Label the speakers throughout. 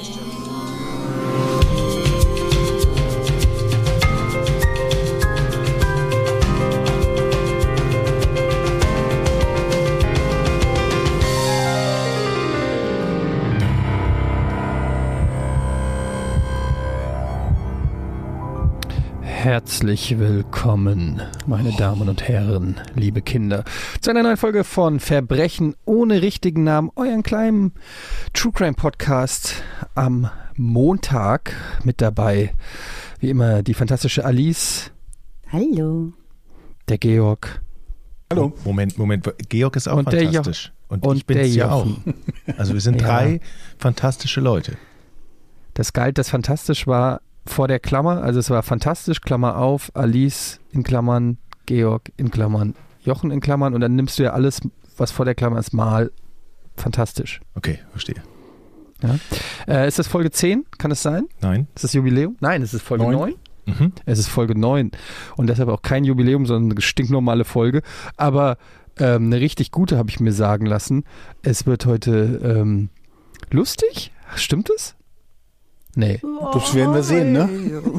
Speaker 1: Herzlich willkommen, meine Damen und Herren, liebe Kinder, zu einer neuen Folge von Verbrechen ohne richtigen Namen, euren kleinen True Crime Podcast am Montag. Mit dabei, wie immer, die fantastische Alice.
Speaker 2: Hallo.
Speaker 1: Der Georg.
Speaker 3: Hallo. Moment, Georg ist auch
Speaker 1: und
Speaker 3: fantastisch. Und ich bin es ja auch. Also wir sind drei fantastische Leute.
Speaker 1: Das galt, das fantastisch war vor der Klammer, also es war fantastisch, Klammer auf, Alice in Klammern, Georg in Klammern, Jochen in Klammern und dann nimmst du ja alles, was vor der Klammer ist, mal fantastisch.
Speaker 3: Okay, verstehe.
Speaker 1: Ja. Ist das Folge 10? Kann es sein?
Speaker 3: Nein.
Speaker 1: Ist das Jubiläum? Nein, es ist Folge 9.
Speaker 3: Mhm.
Speaker 1: Es ist Folge 9 und deshalb auch kein Jubiläum, sondern eine stinknormale Folge, aber eine richtig gute, habe ich mir sagen lassen. Es wird heute lustig, stimmt es? Nee.
Speaker 4: Das werden wir sehen, ne?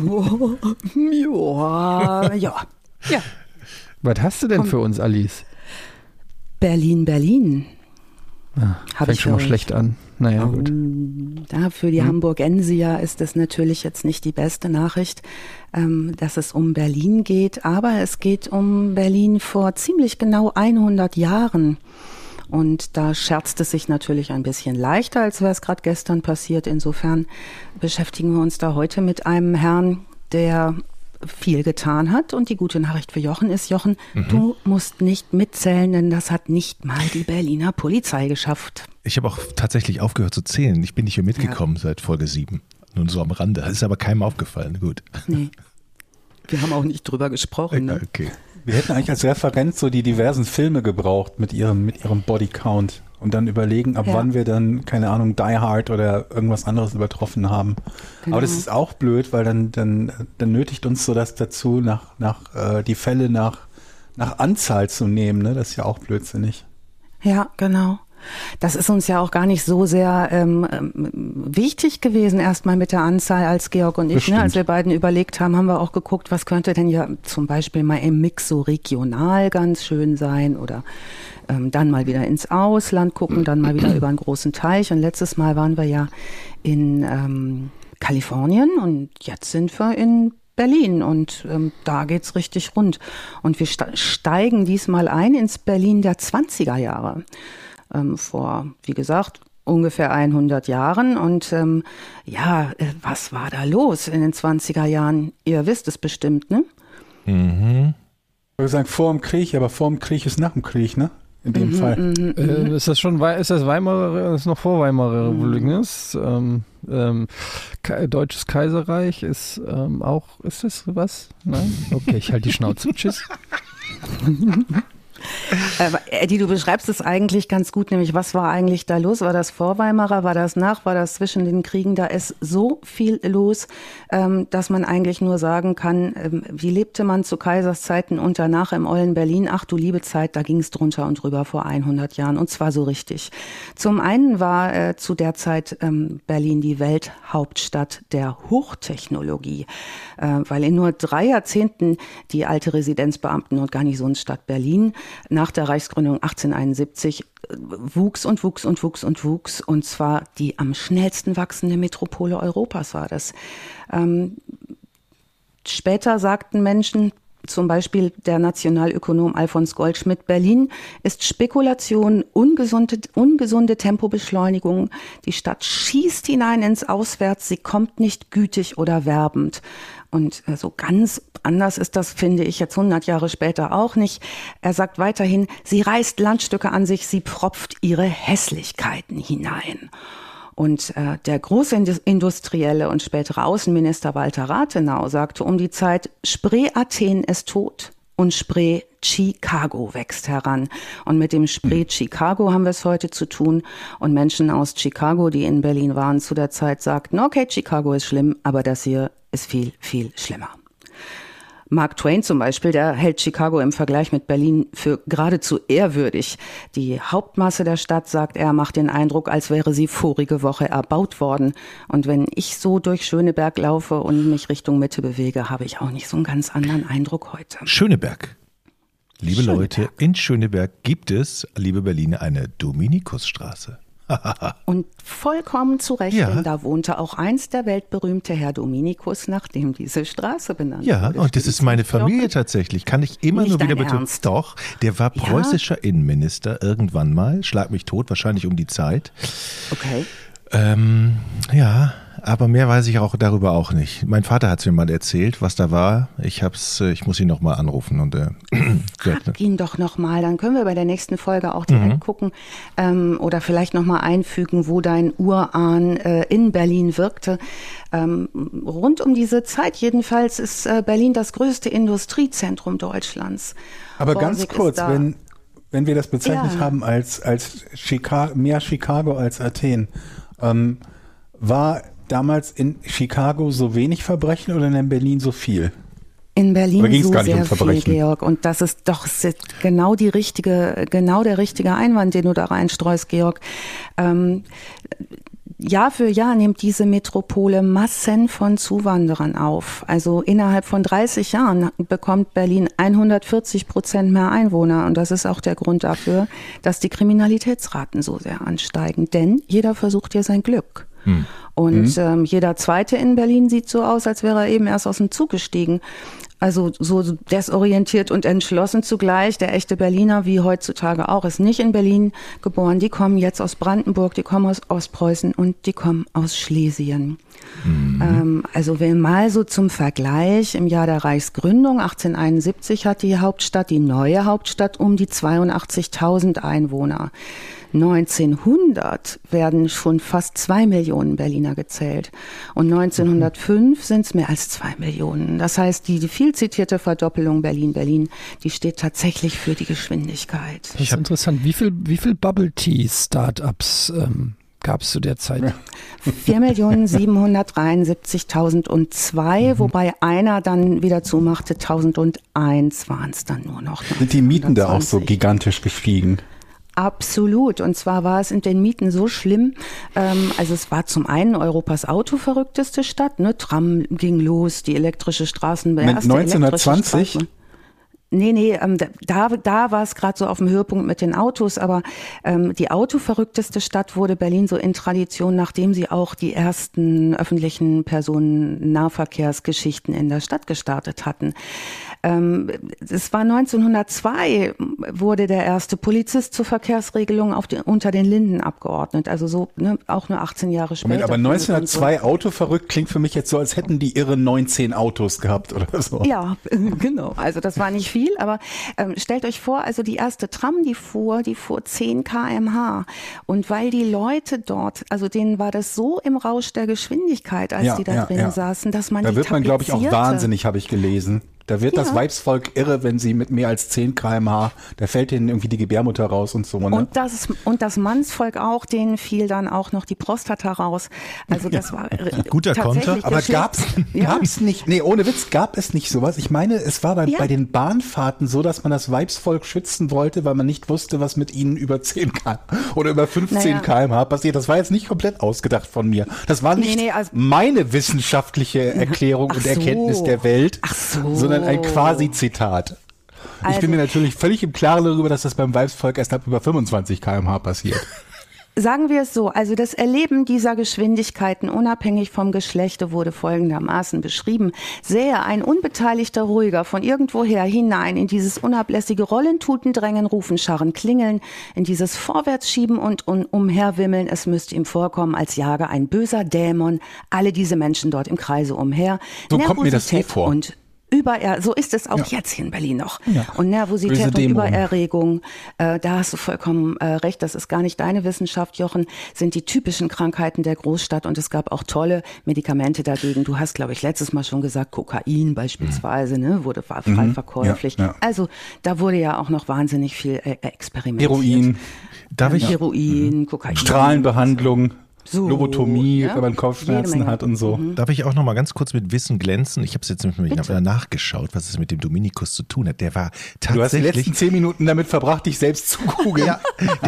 Speaker 2: Ja.
Speaker 1: Was hast du denn für uns, Alice?
Speaker 2: Berlin.
Speaker 1: Fängt schon mal schlecht an. Naja, gut.
Speaker 2: Für die Hamburgensier ist es natürlich jetzt nicht die beste Nachricht, dass es um Berlin geht, aber es geht um Berlin vor ziemlich genau 100 Jahren. Und da scherzt es sich natürlich ein bisschen leichter, als wäre es gerade gestern passiert. Insofern beschäftigen wir uns da heute mit einem Herrn, der viel getan hat. Und die gute Nachricht für Jochen ist, Jochen, du musst nicht mitzählen, denn das hat nicht mal die Berliner Polizei geschafft.
Speaker 3: Ich habe auch tatsächlich aufgehört zu zählen. Ich bin nicht mehr mitgekommen seit Folge 7. Nur so am Rande. Das ist aber keinem aufgefallen. Gut.
Speaker 2: Nee. Wir haben auch nicht drüber gesprochen. Ne?
Speaker 3: Okay.
Speaker 4: Wir hätten eigentlich als Referenz so die diversen Filme gebraucht mit ihrem Bodycount und dann überlegen, ab wann wir dann, keine Ahnung, Die Hard oder irgendwas anderes übertroffen haben.
Speaker 2: Genau.
Speaker 4: Aber das ist auch blöd, weil dann nötigt uns so das dazu, die Fälle nach Anzahl zu nehmen. Ne? Das ist ja auch blödsinnig.
Speaker 2: Ja, genau. Das ist uns ja auch gar nicht so sehr wichtig gewesen, erstmal mit der Anzahl als Georg und ich. Ne? Als wir beiden überlegt haben, haben wir auch geguckt, was könnte denn ja zum Beispiel mal im Mix so regional ganz schön sein oder dann mal wieder ins Ausland gucken, dann mal wieder über einen großen Teich. Und letztes Mal waren wir ja in Kalifornien und jetzt sind wir in Berlin und da geht's richtig rund. Und wir steigen diesmal ein ins Berlin der 20er Jahre. Vor, wie gesagt, ungefähr 100 Jahren. Und was war da los in den 20er Jahren? Ihr wisst es bestimmt, ne?
Speaker 4: Ich würde sagen, vor dem Krieg, aber vor dem Krieg ist nach dem Krieg, ne? In dem Fall.
Speaker 1: Ist das Weimarer, ist noch vor Weimarer Republik, ne? Deutsches Kaiserreich ist auch, ist das was? Nein? Okay, ich halte die Schnauze. Tschüss.
Speaker 2: Eddie, du beschreibst es eigentlich ganz gut, nämlich was war eigentlich da los? War das vor Weimarer, war das nach, war das zwischen den Kriegen? Da ist so viel los, dass man eigentlich nur sagen kann, wie lebte man zu Kaisers Zeiten und danach im ollen Berlin? Ach du liebe Zeit, da ging es drunter und drüber vor 100 Jahren und zwar so richtig. Zum einen war zu der Zeit Berlin die Welthauptstadt der Hochtechnologie, weil in nur 3 Jahrzehnten die alte Residenzbeamten- und Garnisonsstadt Berlin nach der Reichsgründung 1871 wuchs und zwar die am schnellsten wachsende Metropole Europas war das. Später sagten Menschen, zum Beispiel der Nationalökonom Alfons Goldschmidt, Berlin ist Spekulation, ungesunde Tempobeschleunigung. Die Stadt schießt hinein ins Auswärts, sie kommt nicht gütig oder werbend. Und so ganz anders ist das, finde ich, jetzt 100 Jahre später auch nicht. Er sagt weiterhin, sie reißt Landstücke an sich, sie propft ihre Hässlichkeiten hinein. Und der große Industrielle und spätere Außenminister Walter Rathenau sagte um die Zeit, Spree Athen ist tot und Spree Chicago wächst heran. Und mit dem Spree Chicago haben wir es heute zu tun. Und Menschen aus Chicago, die in Berlin waren zu der Zeit, sagten, okay, Chicago ist schlimm, aber das hier ist viel, viel schlimmer. Mark Twain zum Beispiel, der hält Chicago im Vergleich mit Berlin für geradezu ehrwürdig. Die Hauptmasse der Stadt, sagt er, macht den Eindruck, als wäre sie vorige Woche erbaut worden. Und wenn ich so durch Schöneberg laufe und mich Richtung Mitte bewege, habe ich auch nicht so einen ganz anderen Eindruck heute.
Speaker 3: Schöneberg. Liebe Leute, in Schöneberg gibt es, liebe Berliner, eine Dominikusstraße.
Speaker 2: Und vollkommen zu Recht, denn da wohnte auch einst der weltberühmte Herr Dominikus, nach dem diese Straße benannt wurde.
Speaker 3: Ja, und das ist meine Familie tatsächlich. Kann ich immer nur wieder betonen. Doch, der war preußischer Innenminister irgendwann mal. Schlag mich tot, wahrscheinlich um die Zeit.
Speaker 2: Okay.
Speaker 3: Ja, aber mehr weiß ich auch darüber auch nicht. Mein Vater hat es mir mal erzählt, was da war. Ich muss ihn noch mal anrufen und
Speaker 2: frag ihn doch noch mal, dann können wir bei der nächsten Folge auch direkt gucken oder vielleicht noch mal einfügen, wo dein Urahn in Berlin wirkte. Rund um diese Zeit jedenfalls ist Berlin das größte Industriezentrum Deutschlands.
Speaker 4: Aber ganz kurz, wenn wir das bezeichnet haben als mehr Chicago als Athen, war damals in Chicago so wenig Verbrechen oder in Berlin so viel?
Speaker 2: In Berlin so
Speaker 4: gar nicht
Speaker 2: sehr viel, Georg. Und das ist doch genau der richtige Einwand, den du da reinstreust, Georg. Jahr für Jahr nimmt diese Metropole Massen von Zuwanderern auf. Also innerhalb von 30 Jahren bekommt Berlin 140% mehr Einwohner. Und das ist auch der Grund dafür, dass die Kriminalitätsraten so sehr ansteigen. Denn jeder versucht hier sein Glück. Und jeder Zweite in Berlin sieht so aus, als wäre er eben erst aus dem Zug gestiegen. Also so desorientiert und entschlossen zugleich. Der echte Berliner, wie heutzutage auch, ist nicht in Berlin geboren. Die kommen jetzt aus Brandenburg, die kommen aus Ostpreußen und die kommen aus Schlesien. Also mal so zum Vergleich, im Jahr der Reichsgründung 1871 hat die neue Hauptstadt um die 82.000 Einwohner. 1900 werden schon fast 2 Millionen Berliner gezählt und 1905 sind es mehr als 2 Millionen. Das heißt, die viel zitierte Verdoppelung Berlin, die steht tatsächlich für die Geschwindigkeit.
Speaker 1: Das ist interessant. Wie viel Bubble-Tea-Startups gab es zu der Zeit?
Speaker 2: 4.773.002, wobei einer dann wieder zumachte. 1001 waren es dann nur noch.
Speaker 4: Sind die Mieten da auch so gigantisch gestiegen?
Speaker 2: Absolut. Und zwar war es in den Mieten so schlimm, also es war zum einen Europas autoverrückteste Stadt, ne? Tram ging los, die elektrische Straßenbahn.
Speaker 4: 1920?
Speaker 2: Nee, da war es gerade so auf dem Höhepunkt mit den Autos, aber die autoverrückteste Stadt wurde Berlin so in Tradition, nachdem sie auch die ersten öffentlichen Personennahverkehrsgeschichten in der Stadt gestartet hatten. Es war 1902, wurde der erste Polizist zur Verkehrsregelung unter den Linden abgeordnet, also so auch nur 18 Jahre später.
Speaker 4: Moment, aber 1902 autoverrückt klingt für mich jetzt so, als hätten die irre 19 Autos gehabt oder so.
Speaker 2: Ja, genau, also das war nicht viel, aber stellt euch vor, also die erste Tram, die fuhr 10 km/h und weil die Leute dort, also denen war das so im Rausch der Geschwindigkeit, als die da drin saßen, dass man
Speaker 4: da wird man, glaube ich, auch wahnsinnig, habe ich gelesen. Da wird das Weibsvolk irre, wenn sie mit mehr als 10 km/h, da fällt ihnen irgendwie die Gebärmutter raus und so. Ne?
Speaker 2: Und das Mannsvolk auch, denen fiel dann auch noch die Prostata raus. Also das war
Speaker 3: guter Konter.
Speaker 4: Aber gab's nicht, nee, ohne Witz, gab es nicht sowas. Ich meine, es war bei den Bahnfahrten so, dass man das Weibsvolk schützen wollte, weil man nicht wusste, was mit ihnen über 10 km oder über 15 km/h passiert. Das war jetzt nicht komplett ausgedacht von mir. Das war nicht meine wissenschaftliche Erklärung und Erkenntnis der Welt, sondern ein Quasi-Zitat. Ich bin mir natürlich völlig im Klaren darüber, dass das beim Weibsvolk erst ab über 25 km/h passiert.
Speaker 2: Sagen wir es so, also das Erleben dieser Geschwindigkeiten unabhängig vom Geschlechte wurde folgendermaßen beschrieben. Sähe ein unbeteiligter Ruhiger von irgendwoher hinein in dieses unablässige Rollen, Tuten, Drängen, Rufen, Scharren, Klingeln, in dieses Vorwärtsschieben und Umherwimmeln, es müsste ihm vorkommen, als jage ein böser Dämon alle diese Menschen dort im Kreise umher.
Speaker 4: So kommt mir das vor.
Speaker 2: Und so ist es auch jetzt hier in Berlin noch.
Speaker 4: Ja.
Speaker 2: Und Nervosität und Übererregung, da hast du vollkommen recht, das ist gar nicht deine Wissenschaft, Jochen, sind die typischen Krankheiten der Großstadt und es gab auch tolle Medikamente dagegen. Du hast, glaube ich, letztes Mal schon gesagt, Kokain beispielsweise, wurde frei verkäuflich. Ja. Also da wurde ja auch noch wahnsinnig viel experimentiert.
Speaker 4: Heroin.
Speaker 2: Heroin, Kokain.
Speaker 4: Strahlenbehandlung.
Speaker 2: So,
Speaker 4: Lobotomie, wenn man Kopfschmerzen hat und so.
Speaker 3: Darf ich auch noch mal ganz kurz mit Wissen glänzen? Ich habe es jetzt nämlich nachgeschaut, was es mit dem Dominikus zu tun hat. Der war tatsächlich...
Speaker 4: Du hast die letzten 10 Minuten damit verbracht, dich selbst zu googeln.
Speaker 3: Ja,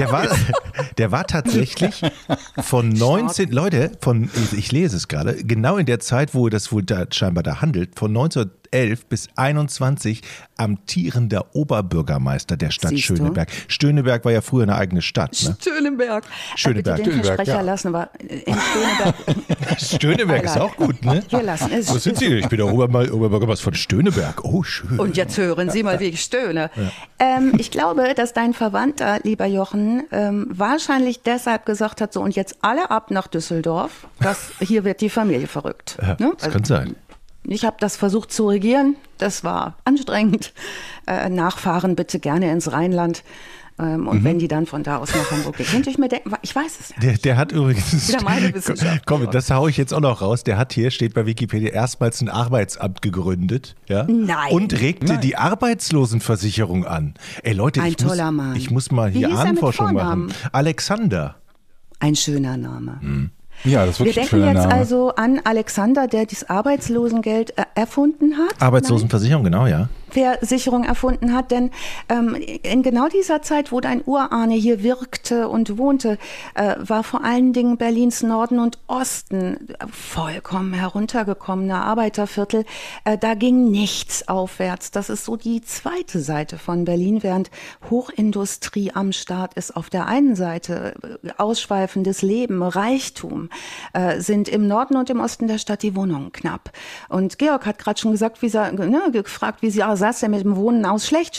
Speaker 3: der war tatsächlich von 19... Leute, ich lese es gerade, genau in der Zeit, wo das wohl da scheinbar da handelt, von 1911 bis 21 amtierender Oberbürgermeister der Stadt Schöneberg. Schöneberg war ja früher eine eigene Stadt. Ne?
Speaker 2: Schöneberg.
Speaker 3: Schöneberg.
Speaker 2: Bitte den Versprecher lassen wir in Schöneberg.
Speaker 3: Schöneberg ist auch gut, ne?
Speaker 2: Wir lassen es.
Speaker 3: Wo sind Sie? Ich bin der Oberbürgermeister von Schöneberg. Oh, schön.
Speaker 2: Und jetzt hören Sie mal, wie ich stöhne. Ja. Ich glaube, dass dein Verwandter, lieber Jochen, wahrscheinlich deshalb gesagt hat, so und jetzt alle ab nach Düsseldorf, hier wird die Familie verrückt.
Speaker 3: Ja,
Speaker 2: ne?
Speaker 3: Das kann sein.
Speaker 2: Ich habe das versucht zu regieren, das war anstrengend. Nachfahren bitte gerne ins Rheinland. Und wenn die dann von da aus nach Hamburg gehen, könnte ich mir denken, ich weiß es ja.
Speaker 3: Der hat übrigens,
Speaker 2: wieder meine Wissenschaft.
Speaker 3: Komm, das haue ich jetzt auch noch raus, der hat hier, steht bei Wikipedia, erstmals ein Arbeitsamt gegründet. Ja?
Speaker 2: Nein.
Speaker 3: Und regte die Arbeitslosenversicherung an. Ey Leute, ich muss mal hier Ahnenforschung machen. Alexander.
Speaker 2: Ein schöner Name.
Speaker 4: Ja, das ist wirklich ein schöner
Speaker 2: Name. Wir denken jetzt
Speaker 4: Name.
Speaker 2: also an Alexander, der das Arbeitslosengeld erfunden hat.
Speaker 3: Arbeitslosenversicherung, genau, ja.
Speaker 2: Versicherung erfunden hat, denn in genau dieser Zeit, wo dein Urahne hier wirkte und wohnte, war vor allen Dingen Berlins Norden und Osten vollkommen heruntergekommene Arbeiterviertel. Da ging nichts aufwärts. Das ist so die zweite Seite von Berlin, während Hochindustrie am Start ist. Auf der einen Seite ausschweifendes Leben, Reichtum, sind im Norden und im Osten der Stadt die Wohnungen knapp. Und Georg hat gerade schon gesagt, gefragt, wie sie sah es denn mit dem Wohnen aus? Schlecht.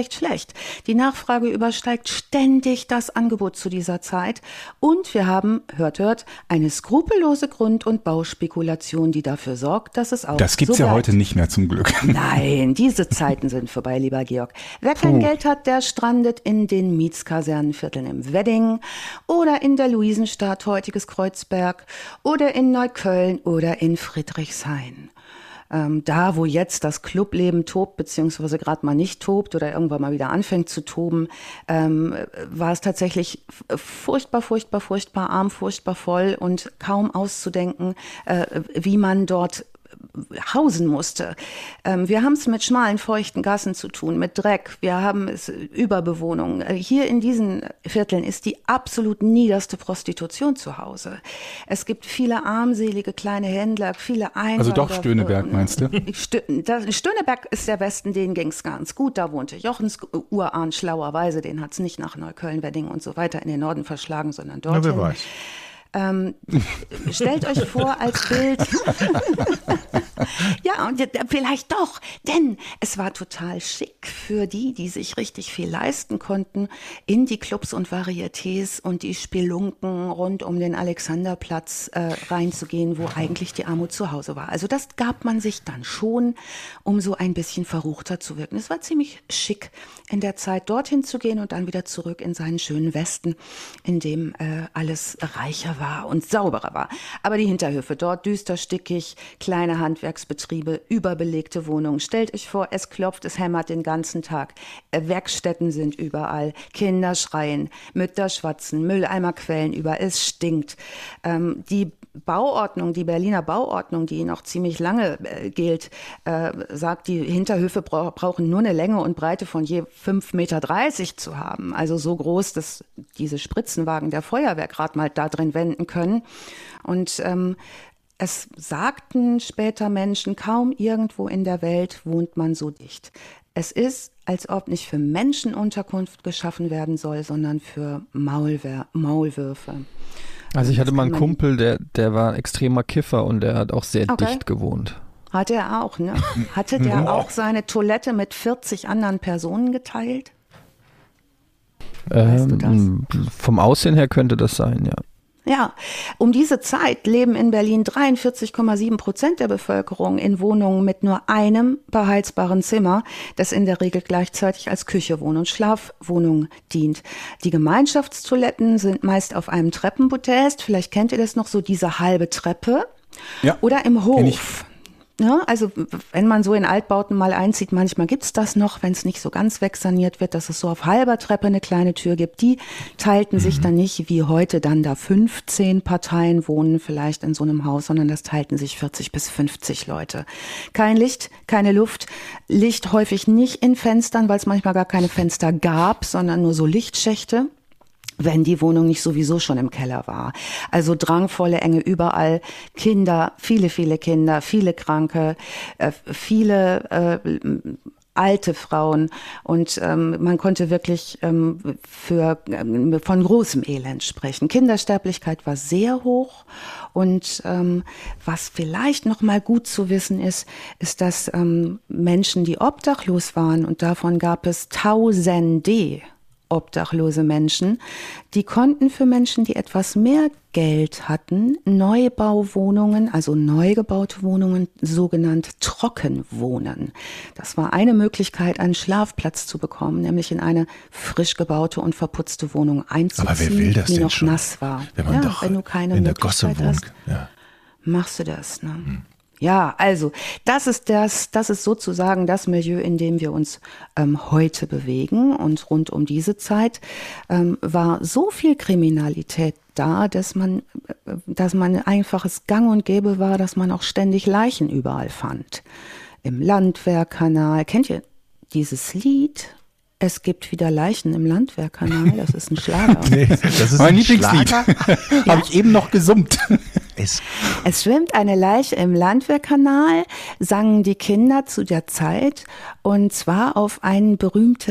Speaker 2: Die Nachfrage übersteigt ständig das Angebot zu dieser Zeit. Und wir haben, hört, eine skrupellose Grund- und Bauspekulation, die dafür sorgt, dass es auch
Speaker 4: Das gibt's
Speaker 2: so
Speaker 4: ja
Speaker 2: bleibt.
Speaker 4: heute nicht mehr zum Glück.
Speaker 2: Nein, diese Zeiten sind vorbei, lieber Georg. Wer kein Geld hat, der strandet in den Mietskasernenvierteln im Wedding oder in der Luisenstadt, heutiges Kreuzberg, oder in Neukölln oder in Friedrichshain. Da, wo jetzt das Clubleben tobt, beziehungsweise gerade mal nicht tobt oder irgendwann mal wieder anfängt zu toben, war es tatsächlich furchtbar arm, furchtbar voll und kaum auszudenken, wie man dort hausen musste. Wir haben es mit schmalen, feuchten Gassen zu tun, mit Dreck. Wir haben es Überbewohnung. Hier in diesen Vierteln ist die absolut niederste Prostitution zu Hause. Es gibt viele armselige kleine Händler, viele Einwanderer.
Speaker 4: Also doch Stöneberg, meinst du?
Speaker 2: Stöneberg ist der Westen, denen ging es ganz gut. Da wohnte Jochens Urahn schlauerweise. Den hat es nicht nach Neukölln, Wedding und so weiter in den Norden verschlagen, sondern dorthin.
Speaker 3: Ja, wer weiß.
Speaker 2: Stellt euch vor als Bild. Ja, und vielleicht doch, denn es war total schick für die sich richtig viel leisten konnten, in die Clubs und Varietés und die Spelunken rund um den Alexanderplatz reinzugehen, wo eigentlich die Armut zu Hause war. Also das gab man sich dann schon, um so ein bisschen verruchter zu wirken. Es war ziemlich schick, in der Zeit dorthin zu gehen und dann wieder zurück in seinen schönen Westen, in dem alles reicher war und sauberer war. Aber die Hinterhöfe dort düster, stickig, kleine Handwerksbetriebe, überbelegte Wohnungen. Stellt euch vor, es klopft, es hämmert den ganzen Tag. Werkstätten sind überall, Kinder schreien, Mütter schwatzen, Mülleimer quellen über, es stinkt. Die Bauordnung, die Berliner Bauordnung, die noch ziemlich lange gilt, sagt, die Hinterhöfe brauchen nur eine Länge und Breite von je 5,30 Meter zu haben. Also so groß, dass diese Spritzenwagen der Feuerwehr gerade mal da drin wenden können. Und es sagten später Menschen, kaum irgendwo in der Welt wohnt man so dicht. Es ist, als ob nicht für Menschen Unterkunft geschaffen werden soll, sondern für Maulwürfe.
Speaker 1: Also ich hatte mal einen Kumpel, der war ein extremer Kiffer und der hat auch sehr dicht gewohnt.
Speaker 2: Hatte er auch, ne? Hatte der auch seine Toilette mit 40 anderen Personen geteilt? Weißt du das?
Speaker 1: Vom Aussehen her könnte das sein, ja.
Speaker 2: Ja, um diese Zeit leben in Berlin 43,7% der Bevölkerung in Wohnungen mit nur einem beheizbaren Zimmer, das in der Regel gleichzeitig als Küche, Wohn- und Schlafwohnung dient. Die Gemeinschaftstoiletten sind meist auf einem Treppenpodest, vielleicht kennt ihr das noch, so diese halbe Treppe,
Speaker 4: ja,
Speaker 2: oder im Hof. Ja, also wenn man so in Altbauten mal einzieht, manchmal gibt's das noch, wenn es nicht so ganz wegsaniert wird, dass es so auf halber Treppe eine kleine Tür gibt. Die teilten sich dann nicht, wie heute dann da 15 Parteien wohnen vielleicht in so einem Haus, sondern das teilten sich 40 bis 50 Leute. Kein Licht, keine Luft, Licht häufig nicht in Fenstern, weil es manchmal gar keine Fenster gab, sondern nur so Lichtschächte, wenn die Wohnung nicht sowieso schon im Keller war. Also drangvolle Enge überall, Kinder, viele Kinder, viele Kranke, viele alte Frauen und man konnte wirklich von großem Elend sprechen. Kindersterblichkeit war sehr hoch und was vielleicht noch mal gut zu wissen ist, dass Menschen, die obdachlos waren, und davon gab es Tausende obdachlose Menschen, die konnten für Menschen, die etwas mehr Geld hatten, Neubauwohnungen, also neu gebaute Wohnungen, sogenannt Trockenwohnen. Das war eine Möglichkeit, einen Schlafplatz zu bekommen, nämlich in eine frisch gebaute und verputzte Wohnung einzuziehen,
Speaker 3: aber wer will das
Speaker 2: die
Speaker 3: denn
Speaker 2: noch
Speaker 3: schon?
Speaker 2: nass war.
Speaker 3: Wenn man doch
Speaker 2: wenn du keine
Speaker 3: in der Gosse
Speaker 2: Möglichkeit
Speaker 3: wohnt.
Speaker 2: hast,
Speaker 3: Ja.
Speaker 2: machst du das, ne? Ja, also das ist sozusagen das Milieu, in dem wir uns heute bewegen. Und rund um diese Zeit war so viel Kriminalität da, dass man einfaches Gang und Gäbe war, dass man auch ständig Leichen überall fand. Im Landwehrkanal. Kennt ihr dieses Lied? Es gibt wieder Leichen im Landwehrkanal. Das ist ein Schlager.
Speaker 3: Nee, das ist
Speaker 4: Mein
Speaker 3: ein
Speaker 4: Lieblingslied.
Speaker 3: Schlager.
Speaker 4: Habe ich eben noch gesummt.
Speaker 2: Es schwimmt eine Leiche im Landwehrkanal, sangen die Kinder zu der Zeit, und zwar auf eine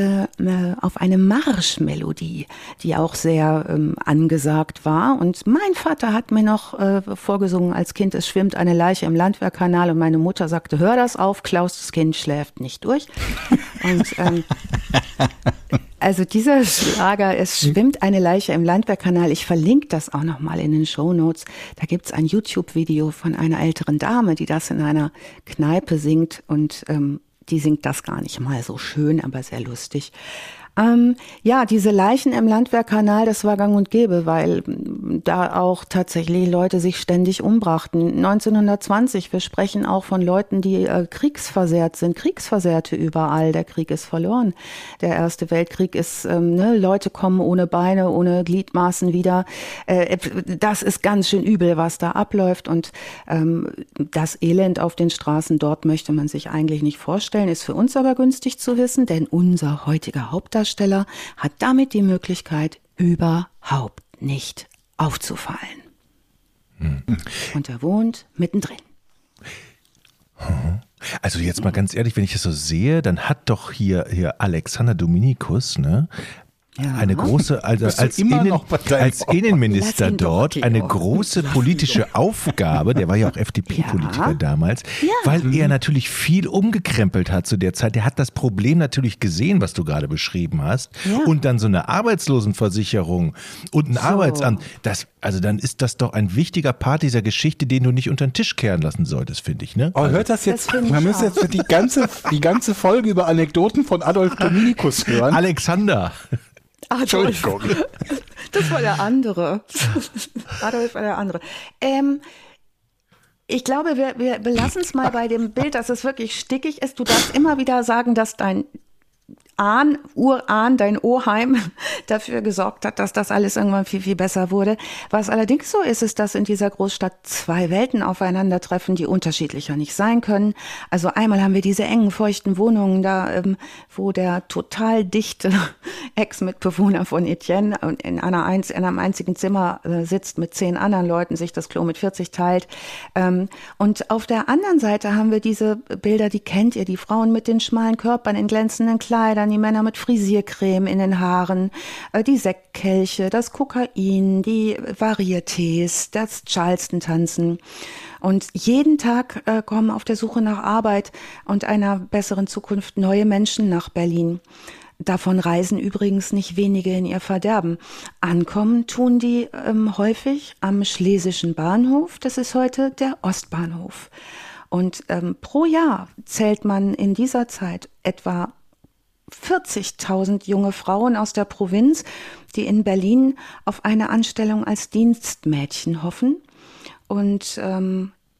Speaker 2: Marschmelodie, die auch sehr angesagt war. Und mein Vater hat mir noch vorgesungen als Kind, es schwimmt eine Leiche im Landwehrkanal, und meine Mutter sagte, hör das auf, Klaus, das Kind schläft nicht durch. Und also dieser Schlager, es schwimmt eine Leiche im Landwehrkanal. Ich verlinke das auch nochmal in den Shownotes. Da gibt's ein YouTube-Video von einer älteren Dame, die das in einer Kneipe singt, und die singt das gar nicht mal so schön, aber sehr lustig. Ja, diese Leichen im Landwehrkanal, das war gang und gäbe, weil da auch tatsächlich Leute sich ständig umbrachten. 1920, wir sprechen auch von Leuten, die kriegsversehrt sind, Kriegsversehrte überall. Der Krieg ist verloren. Der Erste Weltkrieg ist, Leute kommen ohne Beine, ohne Gliedmaßen wieder. Das ist ganz schön übel, was da abläuft, und das Elend auf den Straßen dort möchte man sich eigentlich nicht vorstellen, ist für uns aber günstig zu wissen, denn unser heutiger Hauptdarsteller hat damit die Möglichkeit, überhaupt nicht aufzufallen. Und er wohnt mittendrin.
Speaker 3: Also jetzt mal ganz ehrlich, wenn ich das so sehe, dann hat doch hier Alexander Dominikus, ne?
Speaker 2: Ja.
Speaker 3: Eine große, also als Innenminister dort, eine große politische Aufgabe, der war ja auch FDP-Politiker damals, weil er natürlich viel umgekrempelt hat zu der Zeit. Der hat das Problem natürlich gesehen, was du gerade beschrieben hast, und dann so eine Arbeitslosenversicherung und ein Arbeitsamt, dann ist das doch ein wichtiger Part dieser Geschichte, den du nicht unter den Tisch kehren lassen solltest, finde ich, ne?
Speaker 4: Oh, hört das jetzt, man müsste jetzt für die ganze Folge über Anekdoten von Adolf Dominikus hören.
Speaker 3: Alexander.
Speaker 2: Entschuldigung. Das war der andere. Adolf war der andere. Ich glaube, wir belassen es mal bei dem Bild, dass es wirklich stickig ist. Du darfst immer wieder sagen, dass dein Urahn, dein Oheim dafür gesorgt hat, dass das alles irgendwann viel, viel besser wurde. Was allerdings so ist, ist, dass in dieser Großstadt zwei Welten aufeinandertreffen, die unterschiedlicher nicht sein können. Also einmal haben wir diese engen, feuchten Wohnungen da, wo der total dichte Ex-Mitbewohner von Etienne in einem einzigen Zimmer sitzt mit 10 anderen Leuten, sich das Klo mit 40 teilt. Und auf der anderen Seite haben wir diese Bilder, die kennt ihr, die Frauen mit den schmalen Körpern in glänzenden Kleidern, die Männer mit Frisiercreme in den Haaren, die Sektkelche, das Kokain, die Varietés, das Charleston-Tanzen. Und jeden Tag kommen auf der Suche nach Arbeit und einer besseren Zukunft neue Menschen nach Berlin. Davon reisen übrigens nicht wenige in ihr Verderben. Ankommen tun die häufig am Schlesischen Bahnhof. Das ist heute der Ostbahnhof. Und pro Jahr zählt man in dieser Zeit etwa 40.000 junge Frauen aus der Provinz, die in Berlin auf eine Anstellung als Dienstmädchen hoffen. Und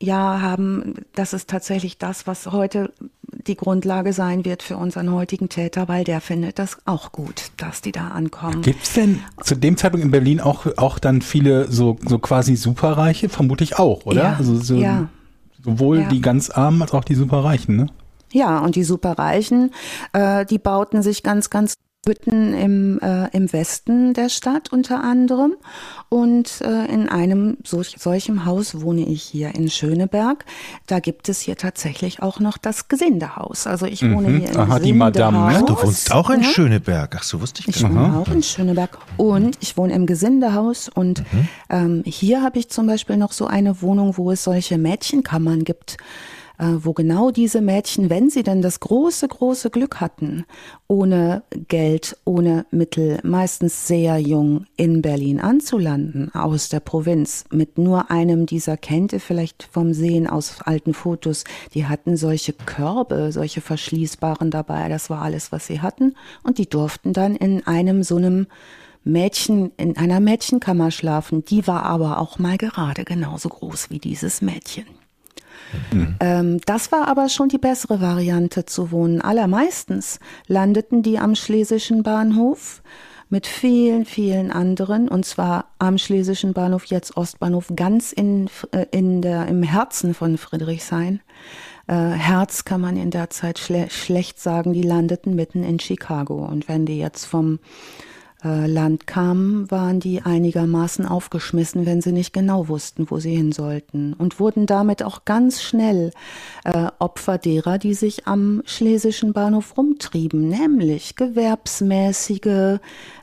Speaker 2: Jahr haben, das ist tatsächlich das, was heute die Grundlage sein wird für unseren heutigen Täter, weil der findet das auch gut, dass die da ankommen.
Speaker 4: Gibt es denn zu dem Zeitpunkt in Berlin auch dann viele so quasi Superreiche? Vermutlich auch, oder?
Speaker 2: Ja,
Speaker 4: also sowohl die ganz Armen als auch die Superreichen, ne?
Speaker 2: Ja, und die Superreichen, die bauten sich ganz, ganz Hütten im Westen der Stadt unter anderem. Und in einem solchem Haus wohne ich hier in Schöneberg. Da gibt es hier tatsächlich auch noch das Gesindehaus. Also ich wohne hier im Gesindehaus.
Speaker 4: Die Madame, ne?
Speaker 3: Du wohnst auch in Schöneberg. Ach so, wusste ich gar nicht.
Speaker 2: Ich wohne auch in Schöneberg und ich wohne im Gesindehaus. Und hier habe ich zum Beispiel noch so eine Wohnung, wo es solche Mädchenkammern gibt, wo genau diese Mädchen, wenn sie denn das große, große Glück hatten, ohne Geld, ohne Mittel, meistens sehr jung in Berlin anzulanden, aus der Provinz, mit nur einem dieser, kennt ihr vielleicht vom Sehen aus alten Fotos, die hatten solche Körbe, solche verschließbaren dabei, das war alles, was sie hatten, und die durften dann in einem so einem in einer Mädchenkammer schlafen, die war aber auch mal gerade genauso groß wie dieses Mädchen. Das war aber schon die bessere Variante zu wohnen. Allermeistens landeten die am Schlesischen Bahnhof mit vielen, vielen anderen, und zwar am Schlesischen Bahnhof, jetzt Ostbahnhof, ganz im Herzen von Friedrichshain. Herz kann man in der Zeit schlecht sagen, die landeten mitten in Chicago. Und wenn die jetzt vom Land kamen, waren die einigermaßen aufgeschmissen, wenn sie nicht genau wussten, wo sie hin sollten, und wurden damit auch ganz schnell Opfer derer, die sich am Schlesischen Bahnhof rumtrieben, nämlich gewerbsmäßige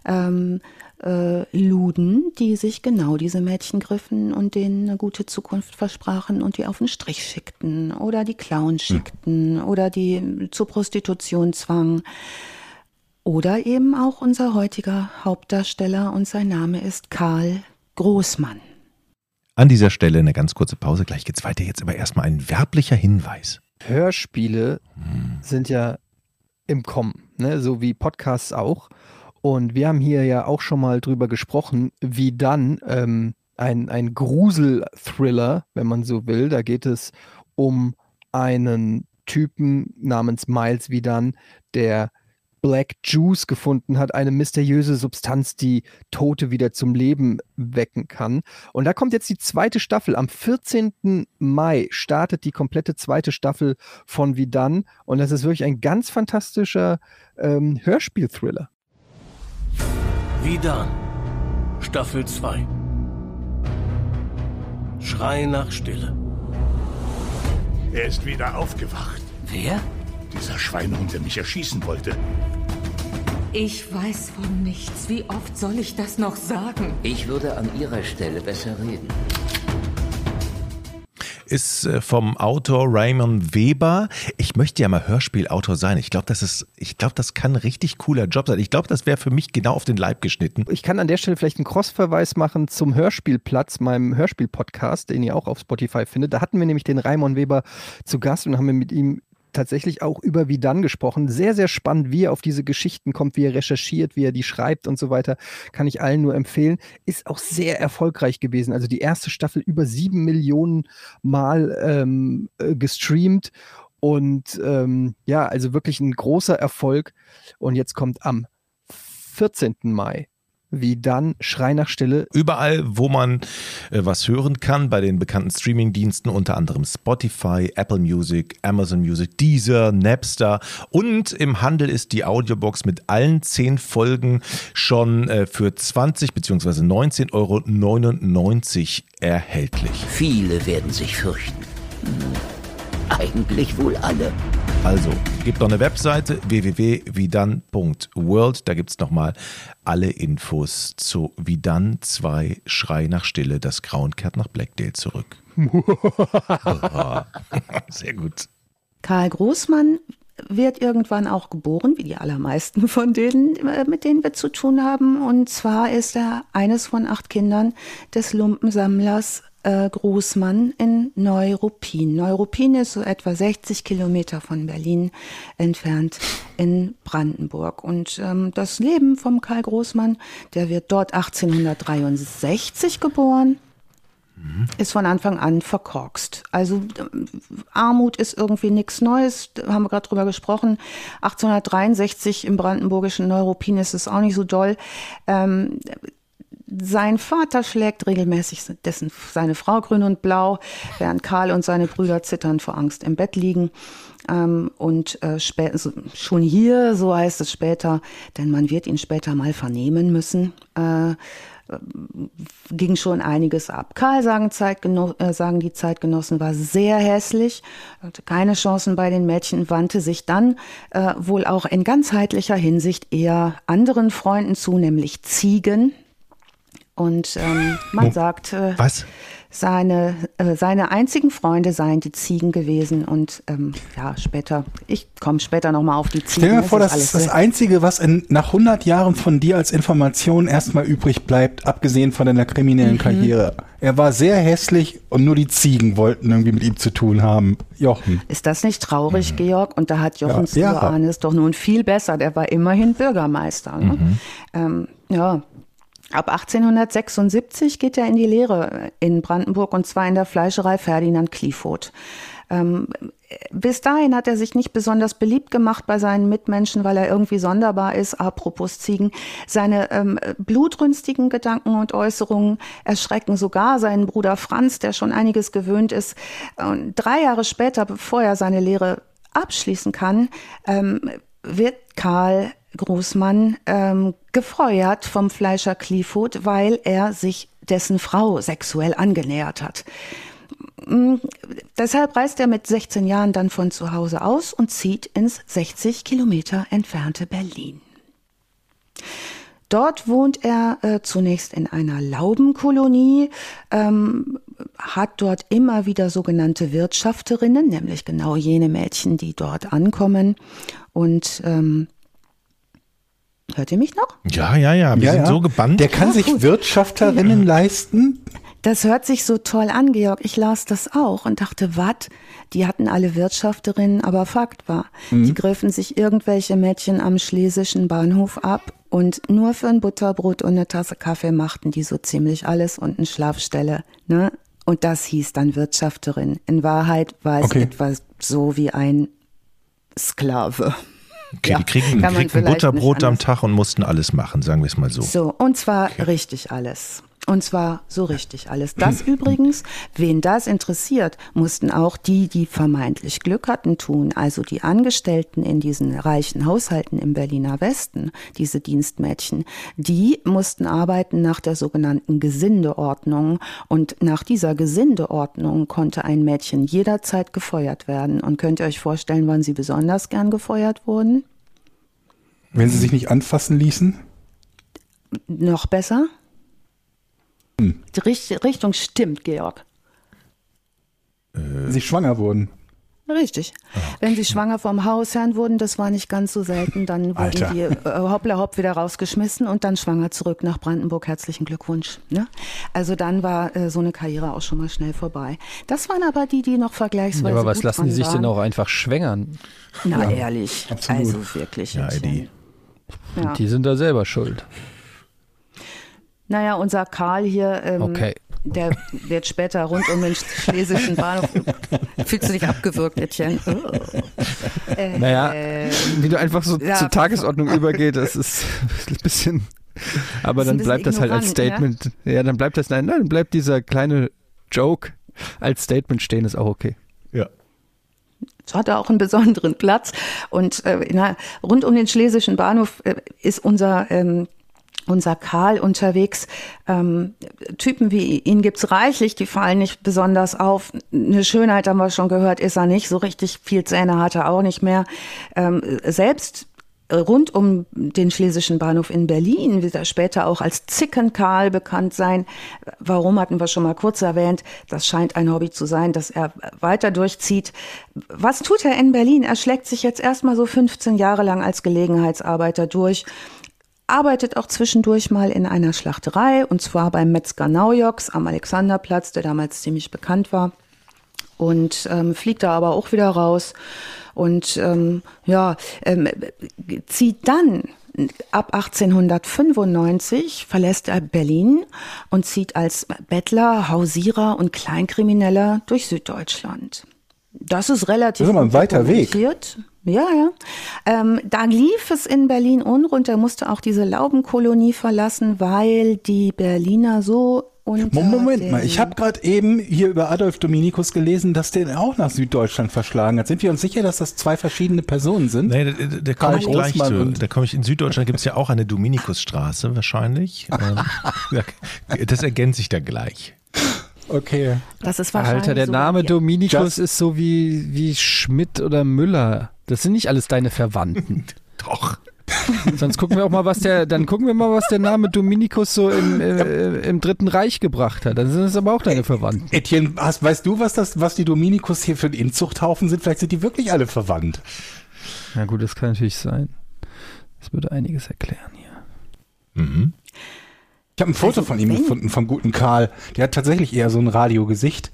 Speaker 2: Luden, die sich genau diese Mädchen griffen und denen eine gute Zukunft versprachen und die auf den Strich schickten oder die Clown schickten oder die zur Prostitution zwangen. Oder eben auch unser heutiger Hauptdarsteller, und sein Name ist Karl Großmann.
Speaker 3: An dieser Stelle eine ganz kurze Pause, gleich geht's weiter. Jetzt aber erstmal ein werblicher Hinweis.
Speaker 1: Hörspiele sind ja im Kommen, ne? So wie Podcasts auch. Und wir haben hier ja auch schon mal drüber gesprochen, wie dann ein Grusel-Thriller, wenn man so will, da geht es um einen Typen namens Miles Vidan, der Black Juice gefunden hat, eine mysteriöse Substanz, die Tote wieder zum Leben wecken kann. Und da kommt jetzt die zweite Staffel. Am 14. Mai startet die komplette zweite Staffel von Vidan. Und das ist wirklich ein ganz fantastischer Hörspiel-Thriller.
Speaker 5: Vidan, Staffel 2. Schrei nach Stille.
Speaker 6: Er ist wieder aufgewacht.
Speaker 5: Wer?
Speaker 6: Dieser Schweinehund, der mich erschießen wollte.
Speaker 7: Ich weiß von nichts. Wie oft soll ich das noch sagen?
Speaker 8: Ich würde an Ihrer Stelle besser reden.
Speaker 3: Ist vom Autor Raymond Weber. Ich möchte ja mal Hörspielautor sein. Ich glaube, das kann ein richtig cooler Job sein. Ich glaube, das wäre für mich genau auf den Leib geschnitten.
Speaker 1: Ich kann an der Stelle vielleicht einen Cross-Verweis machen zum Hörspielplatz, meinem Hörspiel-Podcast, den ihr auch auf Spotify findet. Da hatten wir nämlich den Raymond Weber zu Gast und haben wir mit ihm tatsächlich auch über Vidan gesprochen. Sehr, sehr spannend, wie er auf diese Geschichten kommt, wie er recherchiert, wie er die schreibt und so weiter. Kann ich allen nur empfehlen. Ist auch sehr erfolgreich gewesen. Also die erste Staffel über 7 Millionen Mal gestreamt. Und also wirklich ein großer Erfolg. Und jetzt kommt am 14. Mai Vidan, Schrei nach Stille.
Speaker 3: Überall, wo man was hören kann, bei den bekannten Streamingdiensten, unter anderem Spotify, Apple Music, Amazon Music, Deezer, Napster, und im Handel ist die Audiobox mit allen 10 Folgen schon für 20 bzw. 19,99 € erhältlich.
Speaker 8: Viele werden sich fürchten. Eigentlich wohl alle.
Speaker 3: Also, gibt noch eine Webseite www.vidan.world, da gibt es nochmal alle Infos zu Vidan 2, Schrei nach Stille, das Grauen kehrt nach Blackdale zurück. Sehr gut.
Speaker 2: Karl Großmann wird irgendwann auch geboren, wie die allermeisten von denen, mit denen wir zu tun haben. Und zwar ist er eines von 8 Kindern des Lumpensammlers Großmann in Neuruppin. Neuruppin ist so etwa 60 Kilometer von Berlin entfernt in Brandenburg. Und das Leben vom Karl Großmann, der wird dort 1863 geboren. ist von Anfang an verkorkst. Also Armut ist irgendwie nichts Neues, da haben wir gerade drüber gesprochen. 1863 im brandenburgischen Neuruppin ist es auch nicht so doll. Sein Vater schlägt regelmäßig seine Frau grün und blau, während Karl und seine Brüder zitternd vor Angst im Bett liegen. Schon hier, so heißt es später, denn man wird ihn später mal vernehmen müssen, ging schon einiges ab. Karl, sagen die Zeitgenossen, war sehr hässlich, hatte keine Chancen bei den Mädchen, wandte sich dann wohl auch in ganzheitlicher Hinsicht eher anderen Freunden zu, nämlich Ziegen. Und man sagt,
Speaker 3: Was?
Speaker 2: Seine einzigen Freunde seien die Ziegen gewesen. Und ich komme später nochmal auf die Ziegen.
Speaker 4: Stell dir vor, das ist das Einzige, was nach 100 Jahren von dir als Information erstmal übrig bleibt, abgesehen von deiner kriminellen Karriere. Er war sehr hässlich und nur die Ziegen wollten irgendwie mit ihm zu tun haben. Jochen.
Speaker 2: Ist das nicht traurig, Georg? Und da hat Jochens Urahn doch nun viel besser. Der war immerhin Bürgermeister. Ne? Ab 1876 geht er in die Lehre in Brandenburg, und zwar in der Fleischerei Ferdinand Kliefoth. Bis dahin hat er sich nicht besonders beliebt gemacht bei seinen Mitmenschen, weil er irgendwie sonderbar ist, apropos Ziegen. Seine blutrünstigen Gedanken und Äußerungen erschrecken sogar seinen Bruder Franz, der schon einiges gewöhnt ist. Und 3 Jahre später, bevor er seine Lehre abschließen kann, wird Karl Großmann gefeuert vom Fleischer Kliefoth, weil er sich dessen Frau sexuell angenähert hat. Deshalb reist er mit 16 Jahren dann von zu Hause aus und zieht ins 60 Kilometer entfernte Berlin. Dort wohnt er zunächst in einer Laubenkolonie, hat dort immer wieder sogenannte Wirtschafterinnen, nämlich genau jene Mädchen, die dort ankommen. Und hört ihr mich noch?
Speaker 3: Ja. Wir sind so gebannt.
Speaker 4: Der kann sich Wirtschafterinnen leisten.
Speaker 2: Das hört sich so toll an, Georg. Ich las das auch und dachte, was? Die hatten alle Wirtschafterinnen, aber Fakt war, die griffen sich irgendwelche Mädchen am Schlesischen Bahnhof ab und nur für ein Butterbrot und eine Tasse Kaffee machten die so ziemlich alles und eine Schlafstelle. Ne? Und das hieß dann Wirtschafterin. In Wahrheit war es etwas so wie ein Sklave.
Speaker 3: Okay, die kriegen Butterbrot am Tag und mussten alles machen, sagen wir es mal so.
Speaker 2: So, und zwar richtig alles. Und zwar so richtig alles. Das übrigens, wen das interessiert, mussten auch die vermeintlich Glück hatten, tun. Also die Angestellten in diesen reichen Haushalten im Berliner Westen, diese Dienstmädchen, die mussten arbeiten nach der sogenannten Gesindeordnung. Und nach dieser Gesindeordnung konnte ein Mädchen jederzeit gefeuert werden. Und könnt ihr euch vorstellen, wann sie besonders gern gefeuert wurden?
Speaker 4: Wenn sie sich nicht anfassen ließen?
Speaker 2: Noch besser? Die Richtung stimmt, Georg.
Speaker 4: Sie schwanger wurden.
Speaker 2: Richtig. Wenn sie schwanger vom Hausherrn wurden, das war nicht ganz so selten, dann wurden die hoppla hopp wieder rausgeschmissen und dann schwanger zurück nach Brandenburg. Herzlichen Glückwunsch. Ne? Also dann war so eine Karriere auch schon mal schnell vorbei. Das waren aber die noch vergleichsweise
Speaker 1: aber was
Speaker 2: gut
Speaker 1: lassen die sich
Speaker 2: waren.
Speaker 1: denn auch einfach schwängern?
Speaker 2: Na ehrlich,
Speaker 4: absolut.
Speaker 2: Also wirklich.
Speaker 3: Ja,
Speaker 1: Die sind da selber schuld.
Speaker 2: Naja, unser Karl hier, der wird später rund um den Schlesischen Bahnhof. Fühlst du dich abgewürgt, Etienne?
Speaker 1: Wie du einfach so zur Tagesordnung übergeht, das ist ein bisschen. Aber dann bleibt das halt als Statement. Ja, dann bleibt dann bleibt dieser kleine Joke als Statement stehen, ist auch okay.
Speaker 3: Ja.
Speaker 2: Das hat auch einen besonderen Platz. Und rund um den Schlesischen Bahnhof ist unser Karl unterwegs. Typen wie ihn gibt's reichlich, die fallen nicht besonders auf. Eine Schönheit haben wir schon gehört, ist er nicht. So richtig viel Zähne hat er auch nicht mehr. Selbst rund um den Schlesischen Bahnhof in Berlin wird er später auch als Zicken-Karl bekannt sein. Warum, hatten wir schon mal kurz erwähnt. Das scheint ein Hobby zu sein, das er weiter durchzieht. Was tut er in Berlin? Er schlägt sich jetzt erstmal so 15 Jahre lang als Gelegenheitsarbeiter durch. Arbeitet auch zwischendurch mal in einer Schlachterei, und zwar beim Metzger Naujoks am Alexanderplatz, der damals ziemlich bekannt war. Und fliegt da aber auch wieder raus und zieht dann ab 1895 verlässt er Berlin und zieht als Bettler, Hausierer und Kleinkrimineller durch Süddeutschland. Das ist relativ
Speaker 4: das ist ein weiter Weg.
Speaker 2: Ja. Da lief es in Berlin unrund. Er musste auch diese Laubenkolonie verlassen, weil die Berliner so
Speaker 4: Moment mal, ich habe gerade eben hier über Adolf Dominikus gelesen, dass der auch nach Süddeutschland verschlagen hat. Sind wir uns sicher, dass das zwei verschiedene Personen sind?
Speaker 3: Nee, da komme ich gleich zu. Da komme ich in Süddeutschland, gibt es ja auch eine Dominikusstraße wahrscheinlich. Das ergänzt sich da gleich.
Speaker 4: Okay.
Speaker 2: Das ist wahrscheinlich
Speaker 1: Alter, der Name Dominikus ist so wie Schmidt oder Müller. Das sind nicht alles deine Verwandten.
Speaker 3: Doch.
Speaker 1: Sonst gucken wir mal, was der Name Dominikus so im Dritten Reich gebracht hat. Dann sind es aber auch deine Verwandten.
Speaker 4: Etienne, weißt du, was die Dominikus hier für einen Inzuchthaufen sind? Vielleicht sind die wirklich alle verwandt.
Speaker 1: Na gut, das kann natürlich sein. Das würde einiges erklären hier.
Speaker 3: Mhm.
Speaker 4: Ich habe ein Foto von ihm gefunden, vom guten Karl. Der hat tatsächlich eher so ein Radiogesicht.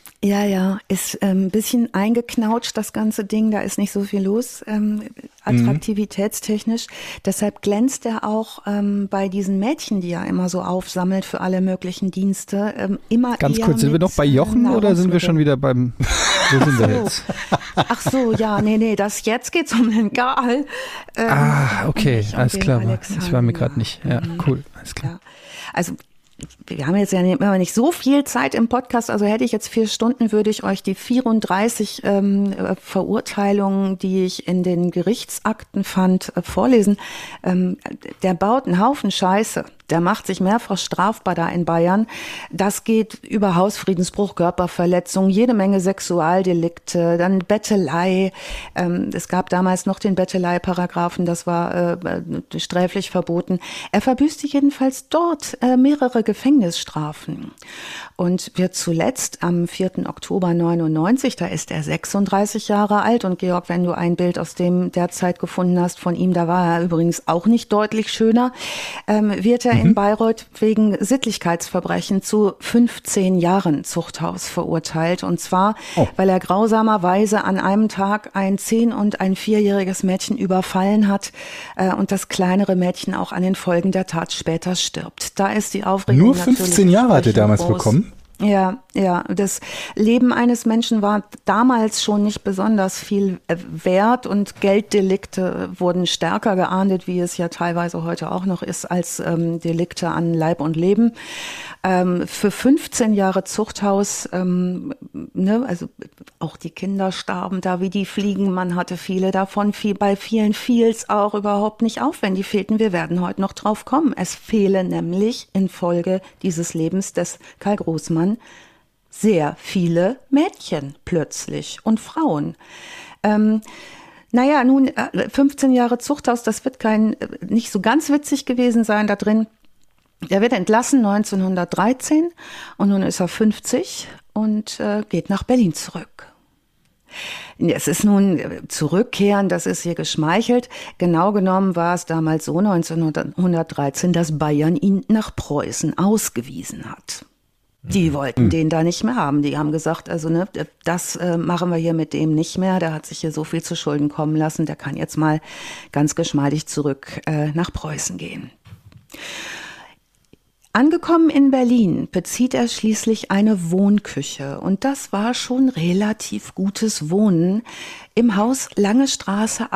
Speaker 2: Ja, ist ein bisschen eingeknautscht, das ganze Ding. Da ist nicht so viel los, attraktivitätstechnisch. Deshalb glänzt er auch bei diesen Mädchen, die er immer so aufsammelt für alle möglichen Dienste, immer
Speaker 1: Ganz
Speaker 2: eher
Speaker 1: kurz, sind wir noch bei Jochen oder sind wir schon wieder beim... Wo sind wir jetzt?
Speaker 2: Ach so, ja, nee, jetzt geht's um den Karl.
Speaker 1: Okay, alles klar. Ich war mir gerade nicht. Ja, cool, alles klar.
Speaker 2: Ja. Also wir haben jetzt ja immer nicht so viel Zeit im Podcast, also hätte ich jetzt 4 Stunden, würde ich euch die 34 Verurteilungen, die ich in den Gerichtsakten fand, vorlesen. Der baut einen Haufen Scheiße. Der macht sich mehrfach strafbar da in Bayern. Das geht über Hausfriedensbruch, Körperverletzung, jede Menge Sexualdelikte, dann Bettelei. Es gab damals noch den Bettelei-Paragraphen, das war sträflich verboten. Er verbüßte jedenfalls dort mehrere Gefängnisstrafen und wird zuletzt am 4. Oktober 99, da ist er 36 Jahre alt. Und Georg, wenn du ein Bild aus dem derzeit gefunden hast von ihm, da war er übrigens auch nicht deutlich schöner, wird er in Bayreuth wegen Sittlichkeitsverbrechen zu 15 Jahren Zuchthaus verurteilt. Und zwar, weil er grausamerweise an einem Tag ein 10- und ein 4-jähriges Mädchen überfallen hat und das kleinere Mädchen auch an den Folgen der Tat später stirbt. Da ist die Aufregung
Speaker 4: nur 15 Jahre hat er damals bekommen?
Speaker 2: Ja, das Leben eines Menschen war damals schon nicht besonders viel wert und Gelddelikte wurden stärker geahndet, wie es ja teilweise heute auch noch ist, als Delikte an Leib und Leben. Für 15 Jahre Zuchthaus, also auch die Kinder starben da wie die Fliegen, man hatte viele davon, bei vielen fiel es auch überhaupt nicht auf, wenn die fehlten. Wir werden heute noch drauf kommen. Es fehlen nämlich infolge dieses Lebens des Karl Großmann sehr viele Mädchen plötzlich und Frauen. 15 Jahre Zuchthaus, das wird nicht so ganz witzig gewesen sein da drin. Er wird entlassen 1913 und nun ist er 50 und geht nach Berlin zurück. Es ist nun zurückkehren, das ist hier geschmeichelt. Genau genommen war es damals so 1913, dass Bayern ihn nach Preußen ausgewiesen hat. Die wollten den da nicht mehr haben. Die haben gesagt, das machen wir hier mit dem nicht mehr. Der hat sich hier so viel zu Schulden kommen lassen. Der kann jetzt mal ganz geschmeidig zurück nach Preußen gehen. Angekommen in Berlin bezieht er schließlich eine Wohnküche. Und das war schon relativ gutes Wohnen im Haus Lange Straße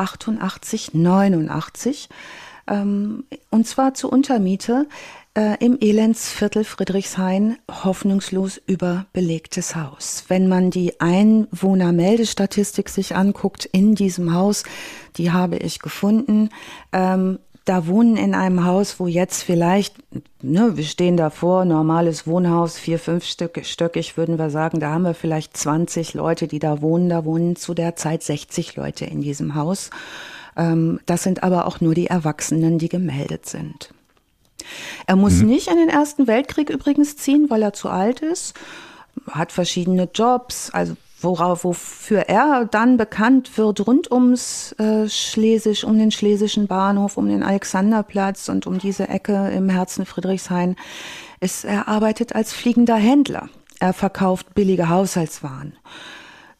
Speaker 2: 8889. Und zwar zur Untermiete. Im Elendsviertel Friedrichshain, hoffnungslos überbelegtes Haus. Wenn man die Einwohnermeldestatistik sich anguckt in diesem Haus, die habe ich gefunden, da wohnen in einem Haus, wo jetzt vielleicht, wir stehen davor, normales Wohnhaus, 4-5-stöckig würden wir sagen, da haben wir vielleicht 20 Leute, die da wohnen zu der Zeit 60 Leute in diesem Haus. Das sind aber auch nur die Erwachsenen, die gemeldet sind. Er muss nicht in den Ersten Weltkrieg übrigens ziehen, weil er zu alt ist, hat verschiedene Jobs, also wofür er dann bekannt wird, rund um den Schlesischen Bahnhof, um den Alexanderplatz und um diese Ecke im Herzen Friedrichshain, er arbeitet als fliegender Händler. Er verkauft billige Haushaltswaren.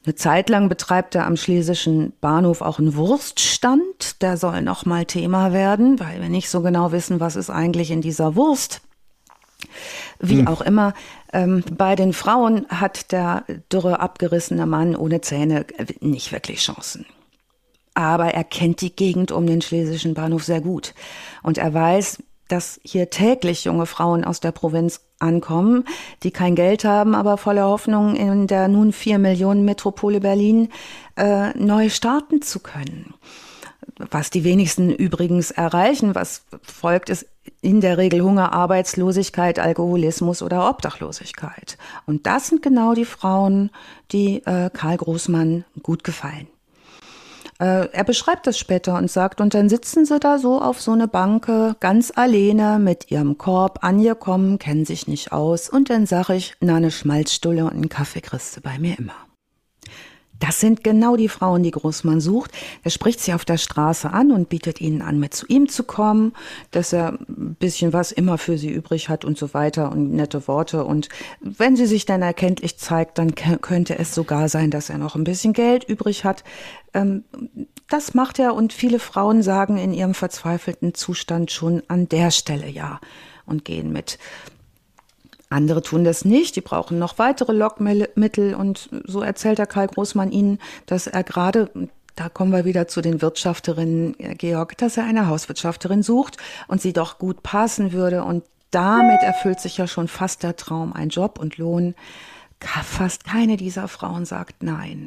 Speaker 2: Eine Zeit lang betreibt er am Schlesischen Bahnhof auch einen Wurststand. Der soll noch mal Thema werden, weil wir nicht so genau wissen, was ist eigentlich in dieser Wurst. Wie auch immer, bei den Frauen hat der dürre, abgerissene Mann ohne Zähne nicht wirklich Chancen. Aber er kennt die Gegend um den Schlesischen Bahnhof sehr gut. Und er weiß, dass hier täglich junge Frauen aus der Provinz ankommen, die kein Geld haben, aber voller Hoffnung, in der nun 4 Millionen Metropole Berlin neu starten zu können. Was die wenigsten übrigens erreichen, was folgt, ist in der Regel Hunger, Arbeitslosigkeit, Alkoholismus oder Obdachlosigkeit. Und das sind genau die Frauen, die Karl Großmann gut gefallen. Er beschreibt das später und sagt, und dann sitzen sie da so auf so eine Banke, ganz alleine mit ihrem Korb angekommen, kennen sich nicht aus. Und dann sag ich, na, eine Schmalzstulle und einen Kaffee kriegst du bei mir immer. Das sind genau die Frauen, die Großmann sucht. Er spricht sie auf der Straße an und bietet ihnen an, mit zu ihm zu kommen, dass er ein bisschen was immer für sie übrig hat und so weiter und nette Worte. Und wenn sie sich dann erkenntlich zeigt, dann könnte es sogar sein, dass er noch ein bisschen Geld übrig hat. Das macht er und viele Frauen sagen in ihrem verzweifelten Zustand schon an der Stelle ja und gehen mit. Andere tun das nicht, die brauchen noch weitere Lockmittel und so erzählt der Karl Großmann ihnen, dass er gerade, da kommen wir wieder zu den Wirtschafterinnen, Georg, dass er eine Hauswirtschafterin sucht und sie doch gut passen würde und damit erfüllt sich ja schon fast der Traum, ein Job und Lohn. Fast keine dieser Frauen sagt nein.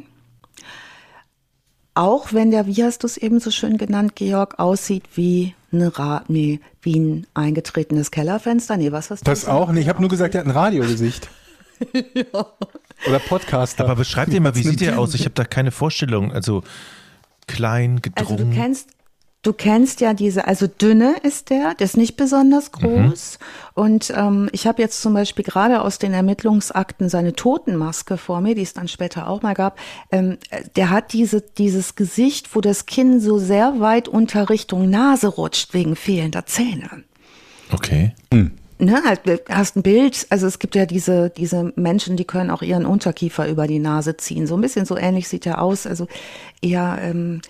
Speaker 2: Auch wenn der, wie hast du es eben so schön genannt, Georg, aussieht wie wie ein eingetretenes Kellerfenster. Nee, was hast du
Speaker 4: das gesagt? Auch? Nee, ich habe nur gesagt, er hat ein Radiogesicht.
Speaker 2: Ja.
Speaker 4: Oder Podcaster.
Speaker 3: Aber beschreib dir mal, wie sieht der aus? Ich habe da keine Vorstellung. Also klein, gedrungen.
Speaker 2: Also du kennst ja also dünne ist der ist nicht besonders groß. Und ich habe jetzt zum Beispiel gerade aus den Ermittlungsakten seine Totenmaske vor mir, die es dann später auch mal gab. Der hat dieses Gesicht, wo das Kinn so sehr weit unter Richtung Nase rutscht, wegen fehlender Zähne.
Speaker 3: Okay.
Speaker 2: Ne, halt, hast ein Bild, also es gibt ja diese Menschen, die können auch ihren Unterkiefer über die Nase ziehen. So ein bisschen so ähnlich sieht er aus, also eher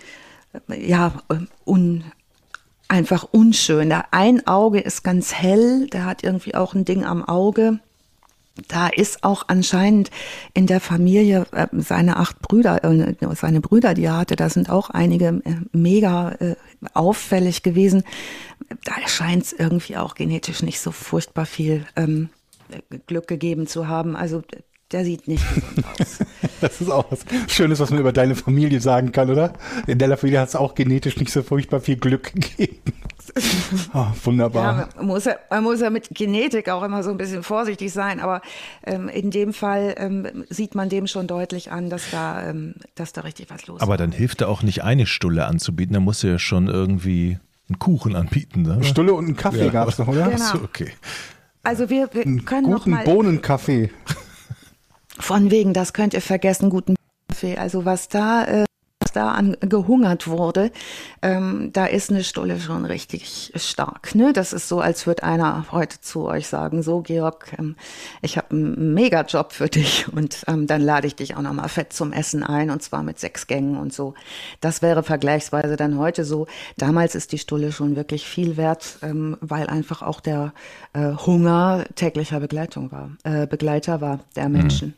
Speaker 2: einfach unschön. Ein Auge ist ganz hell, der hat irgendwie auch ein Ding am Auge. Da ist auch anscheinend in der Familie seine 8 Brüder, seine Brüder, die er hatte, da sind auch einige mega auffällig gewesen. Da scheint es irgendwie auch genetisch nicht so furchtbar viel Glück gegeben zu haben. Also der sieht nicht gesund aus.
Speaker 4: Das ist auch was Schönes, was man über deine Familie sagen kann, oder? In deiner Familie hat es auch genetisch nicht so furchtbar viel Glück gegeben. Oh, wunderbar.
Speaker 2: Ja, man muss ja mit Genetik auch immer so ein bisschen vorsichtig sein, aber in dem Fall sieht man dem schon deutlich an, dass da richtig was los ist.
Speaker 3: Aber dann hilft da auch nicht eine Stulle anzubieten, da musst du ja schon irgendwie einen Kuchen anbieten. Ne?
Speaker 4: Stulle und einen Kaffee gab es noch, oder?
Speaker 2: Genau.
Speaker 3: So, okay.
Speaker 2: Also wir können noch mal...
Speaker 4: Bohnenkaffee.
Speaker 2: Von wegen, das könnt ihr vergessen, guten Kaffee. Also was da gehungert wurde, da ist eine Stulle schon richtig stark. Ne? Das ist so, als würde einer heute zu euch sagen, so Georg, ich habe einen Mega-Job für dich und dann lade ich dich auch nochmal fett zum Essen ein und zwar mit 6 Gängen und so. Das wäre vergleichsweise dann heute so. Damals ist die Stulle schon wirklich viel wert, weil einfach auch der Hunger täglicher Begleiter war der Menschen.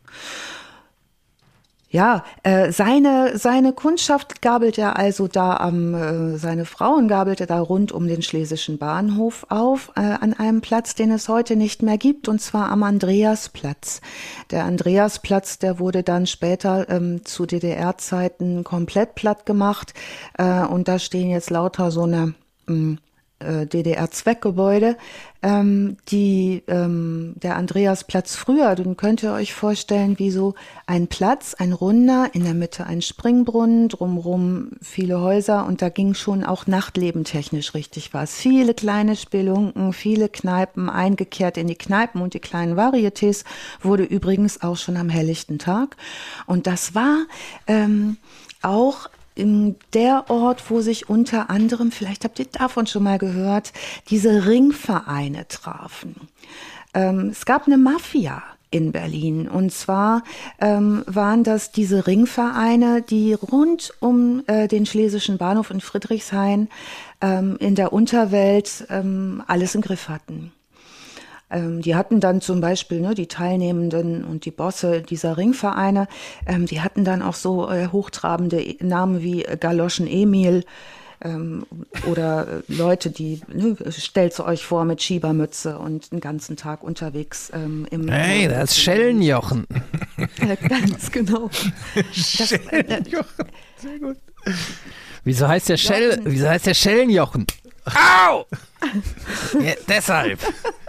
Speaker 2: Ja, seine Kundschaft gabelt er also da seine Frauen gabelte da rund um den Schlesischen Bahnhof auf, an einem Platz, den es heute nicht mehr gibt, und zwar am Andreasplatz. Der Andreasplatz, der wurde dann später zu DDR-Zeiten komplett platt gemacht, und da stehen jetzt lauter so eine DDR-Zweckgebäude, der Andreasplatz früher, den könnt ihr euch vorstellen wie so ein Platz, ein runder, in der Mitte ein Springbrunnen, drumherum viele Häuser, und da ging schon auch Nachtleben technisch richtig was. Viele kleine Spelunken, viele Kneipen, eingekehrt in die Kneipen und die kleinen Varietés, wurde übrigens auch schon am helllichten Tag, und das war auch in der Ort, wo sich unter anderem, vielleicht habt ihr davon schon mal gehört, diese Ringvereine trafen. Es gab eine Mafia in Berlin. Und zwar waren das diese Ringvereine, die rund um den Schlesischen Bahnhof in Friedrichshain in der Unterwelt alles im Griff hatten. Die hatten dann zum Beispiel, ne, die Teilnehmenden und die Bosse dieser Ringvereine, die hatten dann auch so hochtrabende Namen wie Galoschen Emil oder Leute, die, ne, stellt euch vor, mit Schiebermütze und den ganzen Tag unterwegs
Speaker 1: Hey, das ist Schellenjochen.
Speaker 2: Ganz genau.
Speaker 3: Schellenjochen, sehr gut.
Speaker 1: Wieso heißt der Schellenjochen? Au! Ja, deshalb.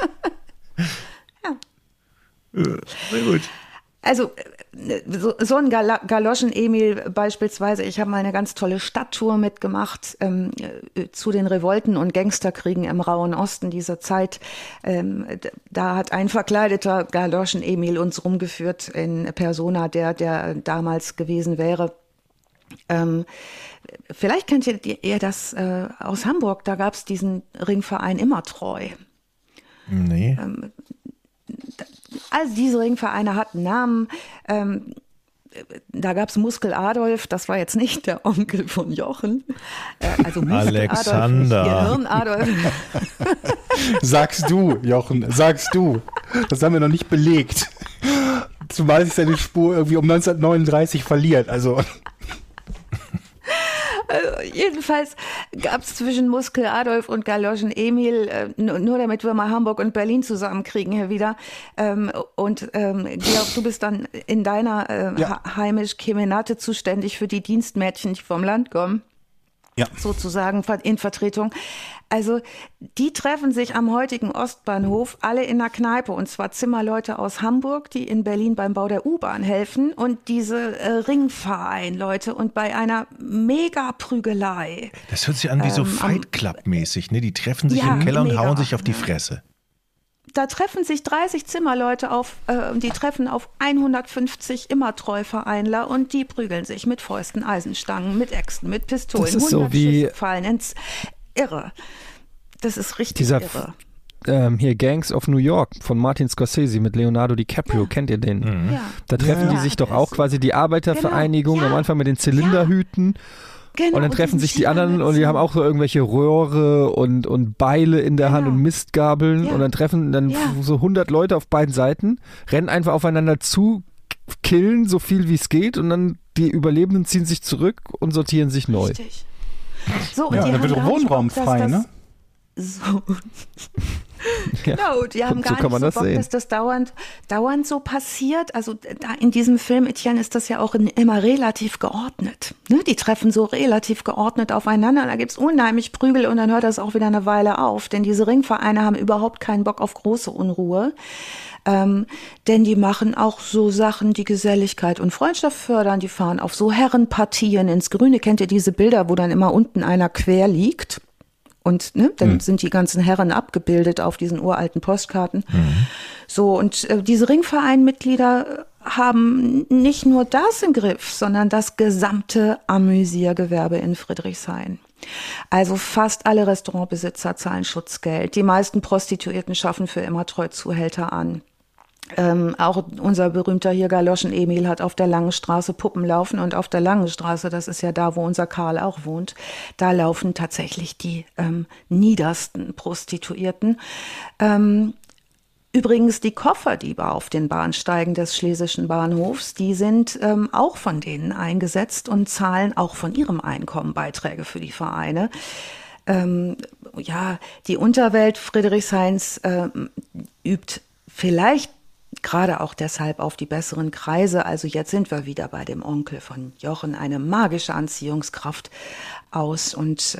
Speaker 3: Sehr gut.
Speaker 2: Also so ein Galoschen-Emil beispielsweise, ich habe mal eine ganz tolle Stadttour mitgemacht zu den Revolten und Gangsterkriegen im Rauen Osten dieser Zeit. Da hat ein verkleideter Galoschen-Emil uns rumgeführt in Persona, der damals gewesen wäre. Vielleicht kennt ihr das aus Hamburg, da gab es diesen Ringverein Immertreu.
Speaker 3: Nee.
Speaker 2: Also diese Ringvereine hatten Namen. Da gab es Muskel Adolf, das war jetzt nicht der Onkel von Jochen. Also Muskel
Speaker 3: Alexander.
Speaker 2: Adolf, Gehirn Adolf.
Speaker 4: Sagst du, Jochen, sagst du. Das haben wir noch nicht belegt. Zumal sich seine Spur irgendwie um 1939 verliert. Also
Speaker 2: jedenfalls gab es zwischen Muskel Adolf und Galoschen Emil, nur damit wir mal Hamburg und Berlin zusammenkriegen hier wieder. Georg, du bist dann in deiner heimisch Kemenate zuständig für die Dienstmädchen, die vom Land kommen. Ja. Sozusagen in Vertretung. Also die treffen sich am heutigen Ostbahnhof alle in einer Kneipe, und zwar Zimmerleute aus Hamburg, die in Berlin beim Bau der U-Bahn helfen, und diese Ringverein-Leute, und bei einer Mega-Prügelei.
Speaker 3: Das hört sich an wie so Fight Club-mäßig, ne? Die treffen sich im Keller und hauen sich auf die Fresse.
Speaker 2: Da treffen sich 30 Zimmerleute die treffen auf 150 Immertreu-Vereinler, und die prügeln sich mit Fäusten, Eisenstangen, mit Äxten, mit Pistolen.
Speaker 1: Das ist so wie
Speaker 2: Schüsse fallen ins Irre. Das ist richtig irre.
Speaker 1: Hier Gangs of New York von Martin Scorsese mit Leonardo DiCaprio, kennt ihr den?
Speaker 3: Mhm.
Speaker 2: Ja.
Speaker 1: Da treffen die sich doch auch quasi die Arbeitervereinigung am Anfang mit den Zylinderhüten. Genau, und dann treffen sich die anderen und die haben auch so irgendwelche Röhre und Beile in der Hand und Mistgabeln und dann treffen so 100 Leute auf beiden Seiten, rennen einfach aufeinander zu, killen so viel wie es geht, und dann die Überlebenden ziehen sich zurück und sortieren sich neu.
Speaker 2: Richtig. So, und
Speaker 4: dann wird Wohnraum frei, ne?
Speaker 2: So. Genau, die haben gar nicht so Bock, dass das dauernd so passiert. Also da in diesem Film, Etienne, ist das ja auch immer relativ geordnet. Ne? Die treffen so relativ geordnet aufeinander. Da gibt's unheimlich Prügel, und dann hört das auch wieder eine Weile auf. Denn diese Ringvereine haben überhaupt keinen Bock auf große Unruhe. Denn die machen auch so Sachen, die Geselligkeit und Freundschaft fördern. Die fahren auf so Herrenpartien ins Grüne. Kennt ihr diese Bilder, wo dann immer unten einer quer liegt? Und dann sind die ganzen Herren abgebildet auf diesen uralten Postkarten. So, und diese Ringverein-Mitglieder haben nicht nur das im Griff, sondern das gesamte Amüsiergewerbe in Friedrichshain. Also fast alle Restaurantbesitzer zahlen Schutzgeld. Die meisten Prostituierten schaffen für Immertreu-Zuhälter an. Auch unser berühmter hier Galoschen Emil hat auf der Langen Straße Puppen laufen, und auf der Langen Straße, das ist ja da, wo unser Karl auch wohnt, da laufen tatsächlich die niedersten Prostituierten. Übrigens die Kofferdiebe auf den Bahnsteigen des Schlesischen Bahnhofs, die sind auch von denen eingesetzt und zahlen auch von ihrem Einkommen Beiträge für die Vereine. Die Unterwelt Friedrichshains übt vielleicht gerade auch deshalb auf die besseren Kreise. Also jetzt sind wir wieder bei dem Onkel von Jochen, eine magische Anziehungskraft aus. Und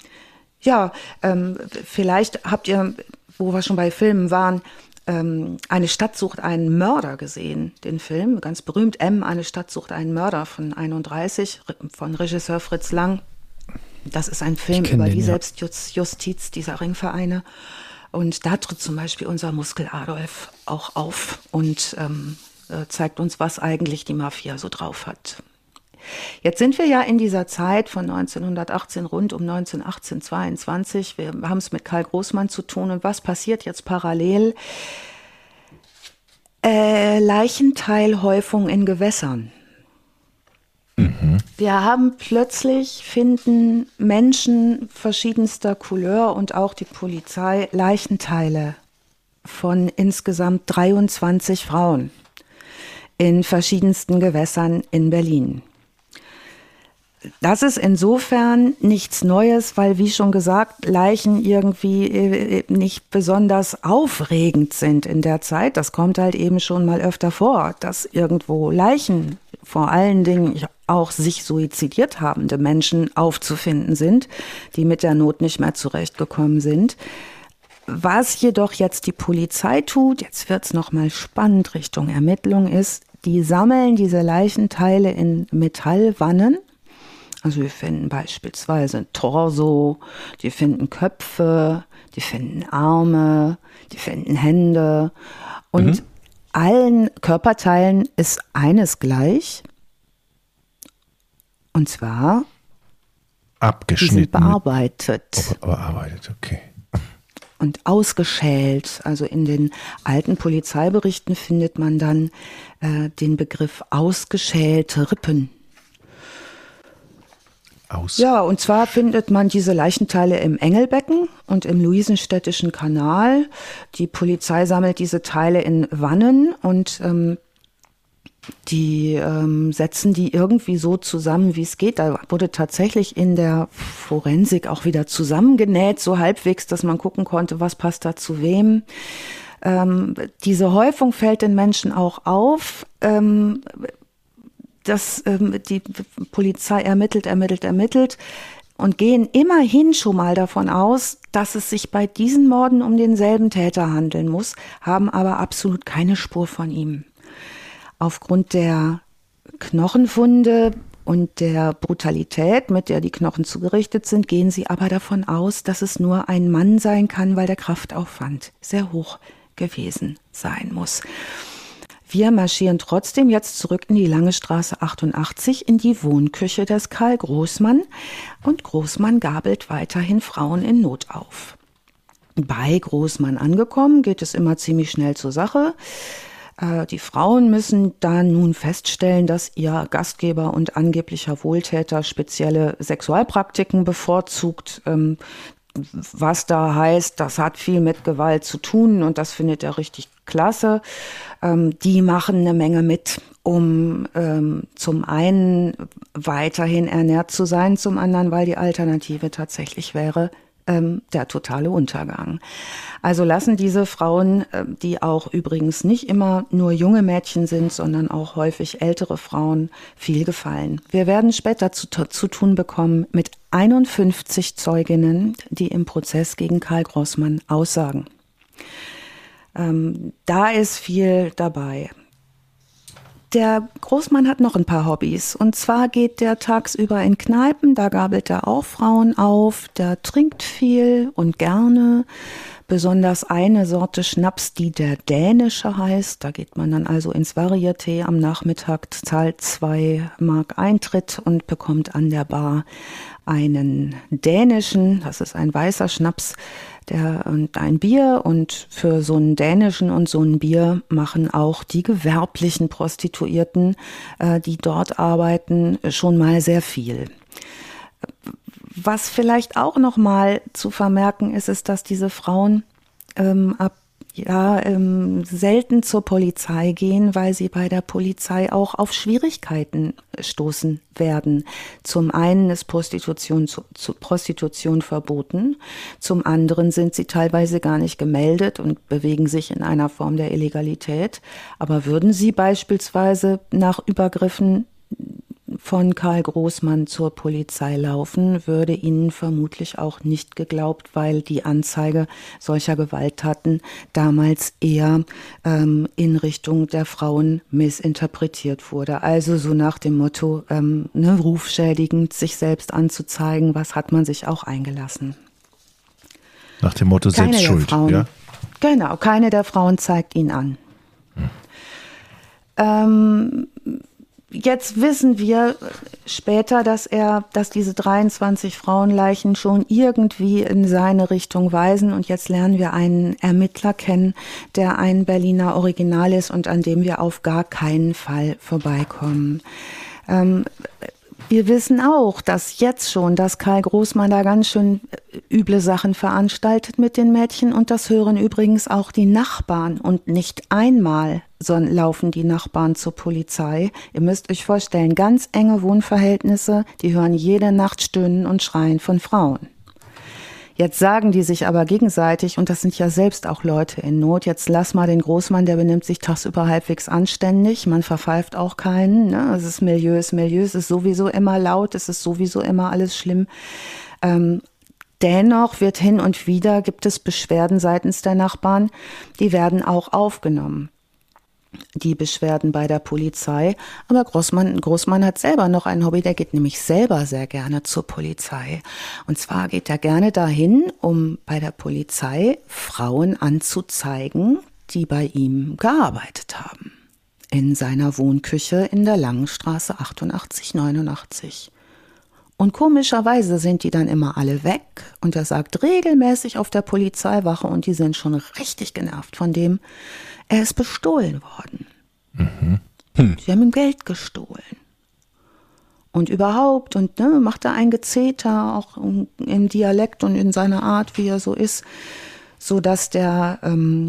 Speaker 2: vielleicht habt ihr, wo wir schon bei Filmen waren, Eine Stadt sucht einen Mörder gesehen, den Film, ganz berühmt, Eine Stadt sucht einen Mörder von 1931, von Regisseur Fritz Lang. Das ist ein Film über die Selbstjustiz dieser Ringvereine. Und da tritt zum Beispiel unser Muskel Adolf auch auf und zeigt uns, was eigentlich die Mafia so drauf hat. Jetzt sind wir ja in dieser Zeit von 1918 rund um 1918, 22. Wir haben es mit Karl Großmann zu tun. Und was passiert jetzt parallel? Leichenteilhäufung in Gewässern. Wir haben plötzlich, finden Menschen verschiedenster Couleur und auch die Polizei Leichenteile von insgesamt 23 Frauen in verschiedensten Gewässern in Berlin. Das ist insofern nichts Neues, weil, wie schon gesagt, Leichen irgendwie nicht besonders aufregend sind in der Zeit. Das kommt halt eben schon mal öfter vor, dass irgendwo Leichen, vor allen Dingen auch sich suizidiert habende Menschen aufzufinden sind, die mit der Not nicht mehr zurechtgekommen sind. Was jedoch jetzt die Polizei tut, jetzt wird's noch mal spannend Richtung Ermittlung, ist, die sammeln diese Leichenteile in Metallwannen. Also wir finden beispielsweise Torso, die finden Köpfe, die finden Arme, die finden Hände. Und allen Körperteilen ist eines gleich. Und zwar
Speaker 3: abgeschnitten.
Speaker 2: Die sind bearbeitet.
Speaker 3: Bearbeitet, okay.
Speaker 2: Und ausgeschält. Also in den alten Polizeiberichten findet man dann den Begriff ausgeschälte Rippen. Ja, und zwar findet man diese Leichenteile im Engelbecken und im Luisenstädtischen Kanal. Die Polizei sammelt diese Teile in Wannen und die setzen die irgendwie so zusammen, wie es geht. Da wurde tatsächlich in der Forensik auch wieder zusammengenäht, so halbwegs, dass man gucken konnte, was passt da zu wem. Diese Häufung fällt den Menschen auch auf. Die Polizei ermittelt und gehen immerhin schon mal davon aus, dass es sich bei diesen Morden um denselben Täter handeln muss, haben aber absolut keine Spur von ihm. Aufgrund der Knochenfunde und der Brutalität, mit der die Knochen zugerichtet sind, gehen sie aber davon aus, dass es nur ein Mann sein kann, weil der Kraftaufwand sehr hoch gewesen sein muss. Wir marschieren trotzdem jetzt zurück in die Lange Straße 88 in die Wohnküche des Karl Großmann und Großmann gabelt weiterhin Frauen in Not auf. Bei Großmann angekommen geht es immer ziemlich schnell zur Sache. Die Frauen müssen da nun feststellen, dass ihr Gastgeber und angeblicher Wohltäter spezielle Sexualpraktiken bevorzugt. Was da heißt, das hat viel mit Gewalt zu tun und das findet er richtig klasse. Die machen eine Menge mit, um zum einen weiterhin ernährt zu sein, zum anderen, weil die Alternative tatsächlich wäre der totale Untergang. Also lassen diese Frauen, die auch übrigens nicht immer nur junge Mädchen sind, sondern auch häufig ältere Frauen, viel gefallen. Wir werden später zu tun bekommen mit 51 Zeuginnen, die im Prozess gegen Karl Großmann aussagen. Da ist viel dabei. Der Großmann hat noch ein paar Hobbys. Und zwar geht der tagsüber in Kneipen, da gabelt er auch Frauen auf. Der trinkt viel und gerne. Besonders eine Sorte Schnaps, die der dänische heißt. Da geht man dann also ins Varieté am Nachmittag, zahlt 2 Mark Eintritt und bekommt an der Bar einen dänischen, das ist ein weißer Schnaps, und ein Bier, und für so einen dänischen und so ein Bier machen auch die gewerblichen Prostituierten, die dort arbeiten, schon mal sehr viel. Was vielleicht auch noch mal zu vermerken ist, ist, dass diese Frauen selten zur Polizei gehen, weil sie bei der Polizei auch auf Schwierigkeiten stoßen werden. Zum einen ist Prostitution verboten, zum anderen sind sie teilweise gar nicht gemeldet und bewegen sich in einer Form der Illegalität. Aber würden sie beispielsweise nach Übergriffen von Karl Großmann zur Polizei laufen, würde ihnen vermutlich auch nicht geglaubt, weil die Anzeige solcher Gewalttaten damals eher in Richtung der Frauen missinterpretiert wurde. Also so nach dem Motto, rufschädigend sich selbst anzuzeigen, was hat man sich auch eingelassen.
Speaker 3: Nach dem Motto Selbstschuld, ja?
Speaker 2: Genau, keine der Frauen zeigt ihn an. Jetzt wissen wir später, dass diese 23 Frauenleichen schon irgendwie in seine Richtung weisen. Und jetzt lernen wir einen Ermittler kennen, der ein Berliner Original ist und an dem wir auf gar keinen Fall vorbeikommen. Wir wissen auch, dass Karl Großmann da ganz schön üble Sachen veranstaltet mit den Mädchen. Und das hören übrigens auch die Nachbarn. Und nicht einmal laufen die Nachbarn zur Polizei. Ihr müsst euch vorstellen, ganz enge Wohnverhältnisse, die hören jede Nacht Stöhnen und Schreien von Frauen. Jetzt sagen die sich aber gegenseitig, und das sind ja selbst auch Leute in Not, jetzt lass mal den Großmann, der benimmt sich tagsüber halbwegs anständig, man verpfeift auch keinen, ne? Es ist Milieu, es ist sowieso immer laut, es ist sowieso immer alles schlimm. Dennoch gibt es Beschwerden seitens der Nachbarn, die werden auch aufgenommen. Die Beschwerden bei der Polizei. Aber Großmann hat selber noch ein Hobby, der geht nämlich selber sehr gerne zur Polizei. Und zwar geht er gerne dahin, um bei der Polizei Frauen anzuzeigen, die bei ihm gearbeitet haben. In seiner Wohnküche in der Langenstraße 88, 89. Und komischerweise sind die dann immer alle weg und er sagt regelmäßig auf der Polizeiwache und die sind schon richtig genervt von dem, er ist bestohlen worden. Sie haben ihm Geld gestohlen. Und überhaupt, und macht er ein Gezeter, auch im Dialekt und in seiner Art, wie er so ist, so dass der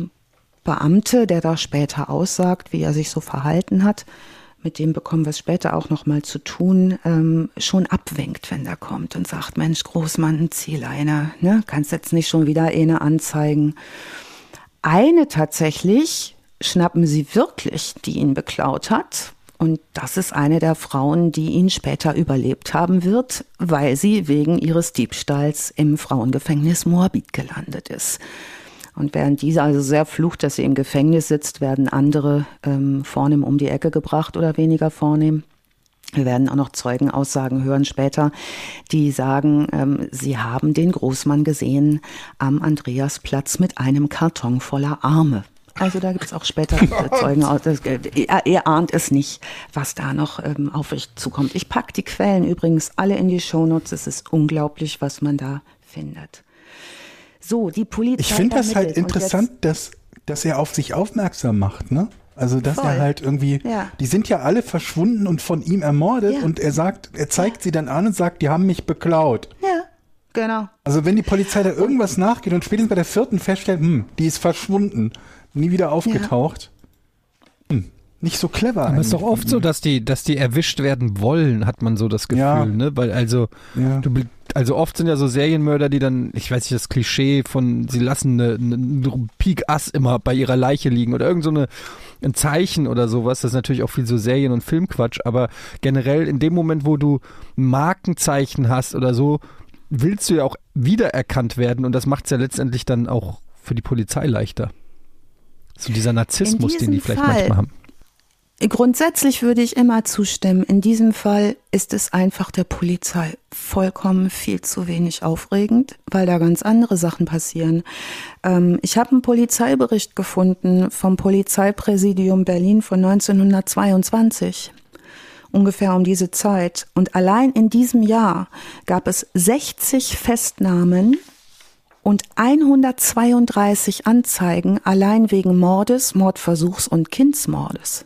Speaker 2: Beamte, der da später aussagt, wie er sich so verhalten hat, mit dem bekommen wir es später auch noch mal zu tun, schon abwinkt, wenn der kommt und sagt, Mensch, Großmann, Zieleine, ne? Kannst jetzt nicht schon wieder eine anzeigen. Eine tatsächlich schnappen sie wirklich, die ihn beklaut hat. Und das ist eine der Frauen, die ihn später überlebt haben wird, weil sie wegen ihres Diebstahls im Frauengefängnis Moabit gelandet ist. Und während diese also sehr flucht, dass sie im Gefängnis sitzt, werden andere vornehm um die Ecke gebracht oder weniger vornehm. Wir werden auch noch Zeugenaussagen hören später, die sagen, sie haben den Großmann gesehen am Andreasplatz mit einem Karton voller Arme. Also da gibt es auch später Zeugenaussagen. Ihr ahnt es nicht, was da noch auf euch zukommt. Ich packe die Quellen übrigens alle in die Shownotes. Es ist unglaublich, was man da findet. So, die Polizei.
Speaker 4: Ich finde das halt interessant, dass er auf sich aufmerksam macht, ne? Also, dass er halt irgendwie, die sind ja alle verschwunden und von ihm ermordet und er zeigt sie dann an und sagt, die haben mich beklaut.
Speaker 2: Ja, genau.
Speaker 4: Also, wenn die Polizei da irgendwas nachgeht und spätestens bei der 4. feststellt, die ist verschwunden, nie wieder aufgetaucht. Nicht so clever.
Speaker 1: Aber es ist doch oft so, dass die erwischt werden wollen, hat man so das Gefühl, ne? Weil also oft sind ja so Serienmörder, die dann, ich weiß nicht, das Klischee von, sie lassen eine Pik-Ass immer bei ihrer Leiche liegen oder irgend so ein Zeichen oder sowas. Das ist natürlich auch viel so Serien- und Filmquatsch, aber generell in dem Moment, wo du ein Markenzeichen hast oder so, willst du ja auch wiedererkannt werden und das macht es ja letztendlich dann auch für die Polizei leichter. So dieser Narzissmus, den die vielleicht manchmal haben.
Speaker 2: Grundsätzlich würde ich immer zustimmen. In diesem Fall ist es einfach der Polizei vollkommen viel zu wenig aufregend, weil da ganz andere Sachen passieren. Ich habe einen Polizeibericht gefunden vom Polizeipräsidium Berlin von 1922, ungefähr um diese Zeit. Und allein in diesem Jahr gab es 60 Festnahmen und 132 Anzeigen allein wegen Mordes, Mordversuchs und Kindsmordes.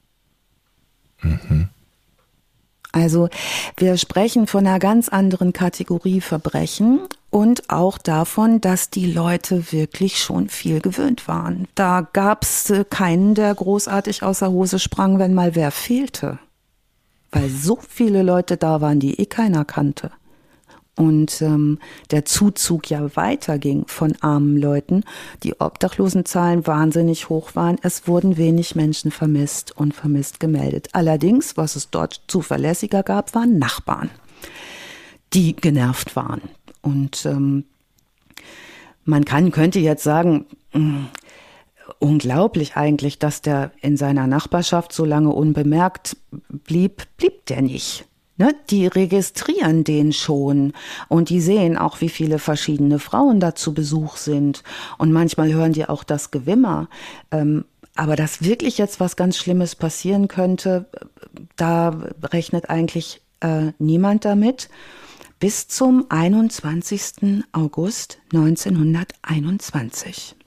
Speaker 2: Also wir sprechen von einer ganz anderen Kategorie Verbrechen und auch davon, dass die Leute wirklich schon viel gewöhnt waren. Da gab es keinen, der großartig aus der Hose sprang, wenn mal wer fehlte. Weil so viele Leute da waren, die keiner kannte. Und der Zuzug ja weiterging von armen Leuten, die Obdachlosenzahlen wahnsinnig hoch waren. Es wurden wenig Menschen vermisst und vermisst gemeldet. Allerdings, was es dort zuverlässiger gab, waren Nachbarn, die genervt waren. Und man könnte jetzt sagen, unglaublich eigentlich, dass der in seiner Nachbarschaft so lange unbemerkt blieb der nicht. Ne, die registrieren den schon und die sehen auch, wie viele verschiedene Frauen da zu Besuch sind. Und manchmal hören die auch das Gewimmer. Aber dass wirklich jetzt was ganz Schlimmes passieren könnte, da rechnet eigentlich niemand damit. Bis zum 21. August 1921.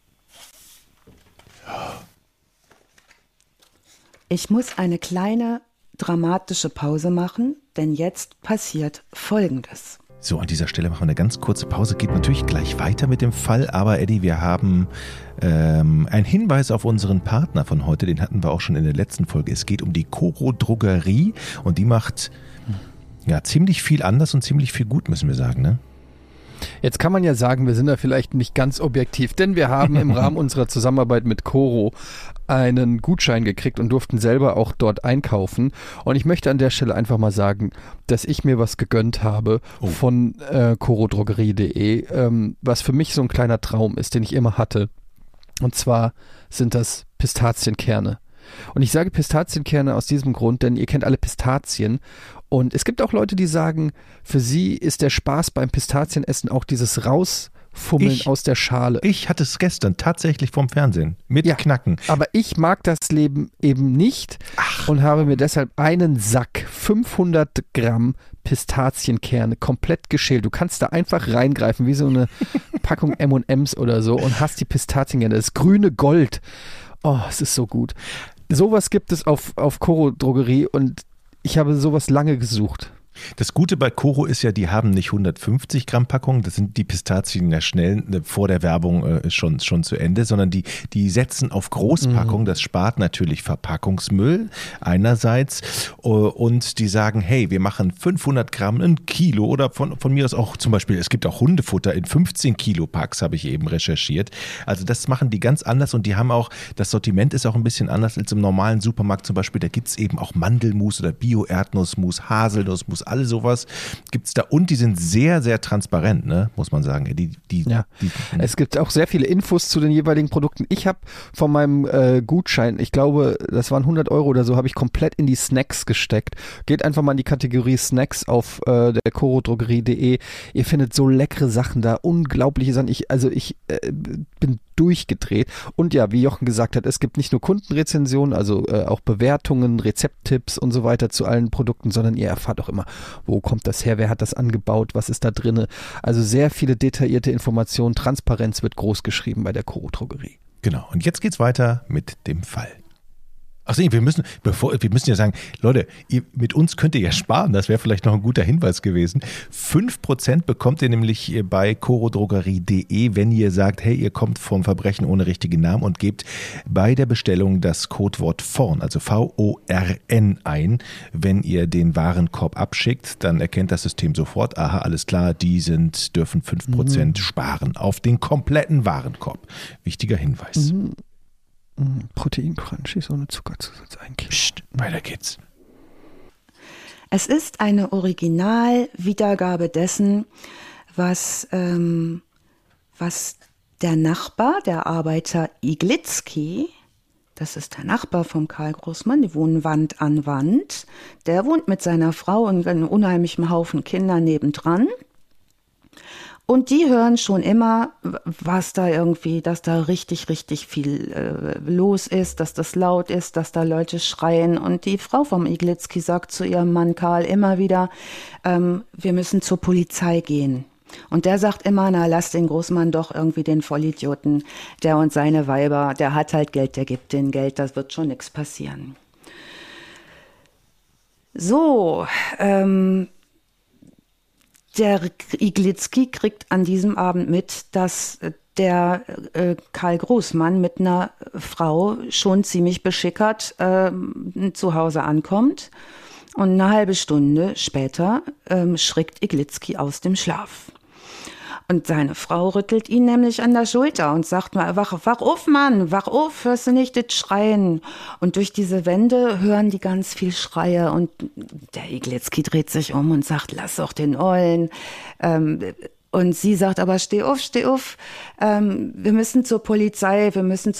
Speaker 2: Ich muss eine kleine dramatische Pause machen, denn jetzt passiert Folgendes.
Speaker 3: So, an dieser Stelle machen wir eine ganz kurze Pause. Geht natürlich gleich weiter mit dem Fall. Aber Eddie, wir haben einen Hinweis auf unseren Partner von heute. Den hatten wir auch schon in der letzten Folge. Es geht um die Coro Drogerie und die macht ziemlich viel anders und ziemlich viel gut, müssen wir sagen, ne?
Speaker 1: Jetzt kann man ja sagen, wir sind da vielleicht nicht ganz objektiv, denn wir haben im Rahmen unserer Zusammenarbeit mit Coro einen Gutschein gekriegt und durften selber auch dort einkaufen. Und ich möchte an der Stelle einfach mal sagen, dass ich mir was gegönnt habe von corodrogerie.de, was für mich so ein kleiner Traum ist, den ich immer hatte. Und zwar sind das Pistazienkerne. Und ich sage Pistazienkerne aus diesem Grund, denn ihr kennt alle Pistazien. Und es gibt auch Leute, die sagen, für sie ist der Spaß beim Pistazienessen auch dieses Rausfummeln aus der Schale.
Speaker 3: Ich hatte es gestern tatsächlich vom Fernsehen mit Knacken.
Speaker 1: Aber ich mag das Leben eben nicht und habe mir deshalb einen Sack 500 Gramm Pistazienkerne komplett geschält. Du kannst da einfach reingreifen, wie so eine Packung M&M's oder so und hast die Pistazienkerne. Das grüne Gold. Oh, es ist so gut. Sowas gibt es auf Coro Drogerie und ich habe sowas lange gesucht.
Speaker 3: Das Gute bei Coro ist ja, die haben nicht 150 Gramm Packungen, das sind die Pistazien ja schnell vor der Werbung schon zu Ende, sondern die setzen auf Großpackungen, das spart natürlich Verpackungsmüll einerseits und die sagen, hey, wir machen 500 Gramm, ein Kilo oder von mir aus auch zum Beispiel, es gibt auch Hundefutter in 15 Kilo Packs, habe ich eben recherchiert. Also das machen die ganz anders und die haben auch, das Sortiment ist auch ein bisschen anders als im normalen Supermarkt zum Beispiel, da gibt es eben auch Mandelmus oder Bio-Erdnussmus, Haselnussmus, alles sowas gibt es da und die sind sehr, sehr transparent, ne, muss man sagen.
Speaker 1: Es gibt auch sehr viele Infos zu den jeweiligen Produkten. Ich habe von meinem Gutschein, ich glaube, das waren 100 € oder so, habe ich komplett in die Snacks gesteckt. Geht einfach mal in die Kategorie Snacks auf der corodrogerie.de. Ihr findet so leckere Sachen da, unglaubliche Sachen. Ich bin durchgedreht. Und ja, wie Jochen gesagt hat, es gibt nicht nur Kundenrezensionen, also auch Bewertungen, Rezepttipps und so weiter zu allen Produkten, sondern ihr erfahrt auch immer, wo kommt das her, wer hat das angebaut, was ist da drin. Also sehr viele detaillierte Informationen, Transparenz wird groß geschrieben bei der Coro Drogerie.
Speaker 3: Genau, und jetzt geht's weiter mit dem Fall. Achso, wir müssen ja sagen, Leute, mit uns könnt ihr ja sparen, das wäre vielleicht noch ein guter Hinweis gewesen. 5% bekommt ihr nämlich bei corodrogerie.de, wenn ihr sagt, hey, ihr kommt vom Verbrechen ohne richtigen Namen und gebt bei der Bestellung das Codewort VORN, also VORN ein. Wenn ihr den Warenkorb abschickt, dann erkennt das System sofort, aha, alles klar, die dürfen 5% sparen auf den kompletten Warenkorb. Wichtiger Hinweis.
Speaker 1: Proteincrunchy, ohne Zuckerzusatz eigentlich.
Speaker 3: Psst, weiter geht's.
Speaker 2: Es ist eine Originalwiedergabe dessen, was der Nachbar, der Arbeiter Iglitzki, das ist der Nachbar vom Karl Großmann, die wohnen Wand an Wand, der wohnt mit seiner Frau und einem unheimlichen Haufen Kinder nebendran. Und die hören schon immer, dass da richtig, richtig viel los ist, dass das laut ist, dass da Leute schreien. Und die Frau vom Iglitzki sagt zu ihrem Mann Karl immer wieder, wir müssen zur Polizei gehen. Und der sagt immer, na, lass den Großmann doch irgendwie den Vollidioten, der und seine Weiber, der hat halt Geld, der gibt denen Geld, das wird schon nichts passieren. So, der Iglitzki kriegt an diesem Abend mit, dass der Karl Großmann mit einer Frau schon ziemlich beschickert zu Hause ankommt. Und eine halbe Stunde später schrickt Iglitzki aus dem Schlaf. Und seine Frau rüttelt ihn nämlich an der Schulter und sagt mal, wach auf, Mann, wach auf, hörst du nicht das Schreien? Und durch diese Wände hören die ganz viel Schreie und der Iglitzki dreht sich um und sagt, lass doch den Ollen. Und sie sagt aber, steh auf, wir müssen zur Polizei.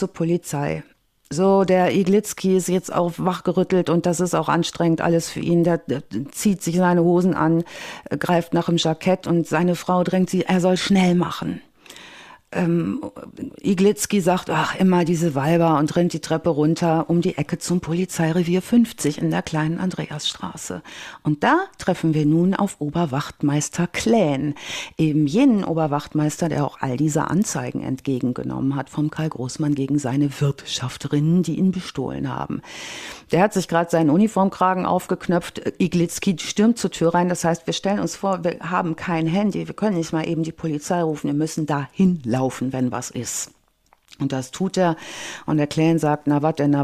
Speaker 2: So, der Iglitzki ist jetzt auch wachgerüttelt und das ist auch anstrengend alles für ihn. Der zieht sich seine Hosen an, greift nach dem Jackett und seine Frau drängt sie, er soll schnell machen. Iglitzky sagt, ach, immer diese Weiber und rennt die Treppe runter um die Ecke zum Polizeirevier 50 in der kleinen Andreasstraße. Und da treffen wir nun auf Oberwachtmeister Klähn, eben jenen Oberwachtmeister, der auch all diese Anzeigen entgegengenommen hat vom Karl Großmann gegen seine Wirtschafterinnen, die ihn bestohlen haben. Der hat sich gerade seinen Uniformkragen aufgeknöpft. Iglitzky stürmt zur Tür rein. Das heißt, wir stellen uns vor, wir haben kein Handy, wir können nicht mal eben die Polizei rufen, wir müssen da hinlaufen, wenn was ist. Und das tut er. Und der Klähn sagt, na wat denn.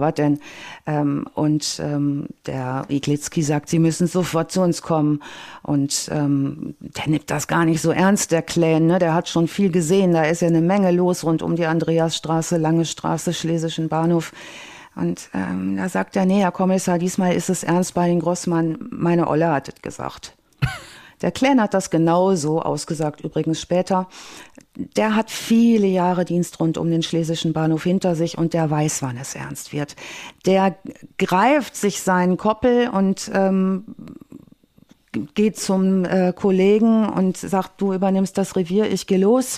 Speaker 2: Der Iglitzky sagt, Sie müssen sofort zu uns kommen. Und der nimmt das gar nicht so ernst, der Klähn. Ne? Der hat schon viel gesehen. Da ist ja eine Menge los rund um die Andreasstraße, Lange Straße, Schlesischen Bahnhof. Und da sagt er, nee, Herr Kommissar, diesmal ist es ernst bei den Grossmann. Meine Olle hat es gesagt. Der Klähn hat das genauso ausgesagt, übrigens später. Der hat viele Jahre Dienst rund um den Schlesischen Bahnhof hinter sich und der weiß, wann es ernst wird. Der greift sich seinen Koppel und geht zum Kollegen und sagt, du übernimmst das Revier, ich gehe los.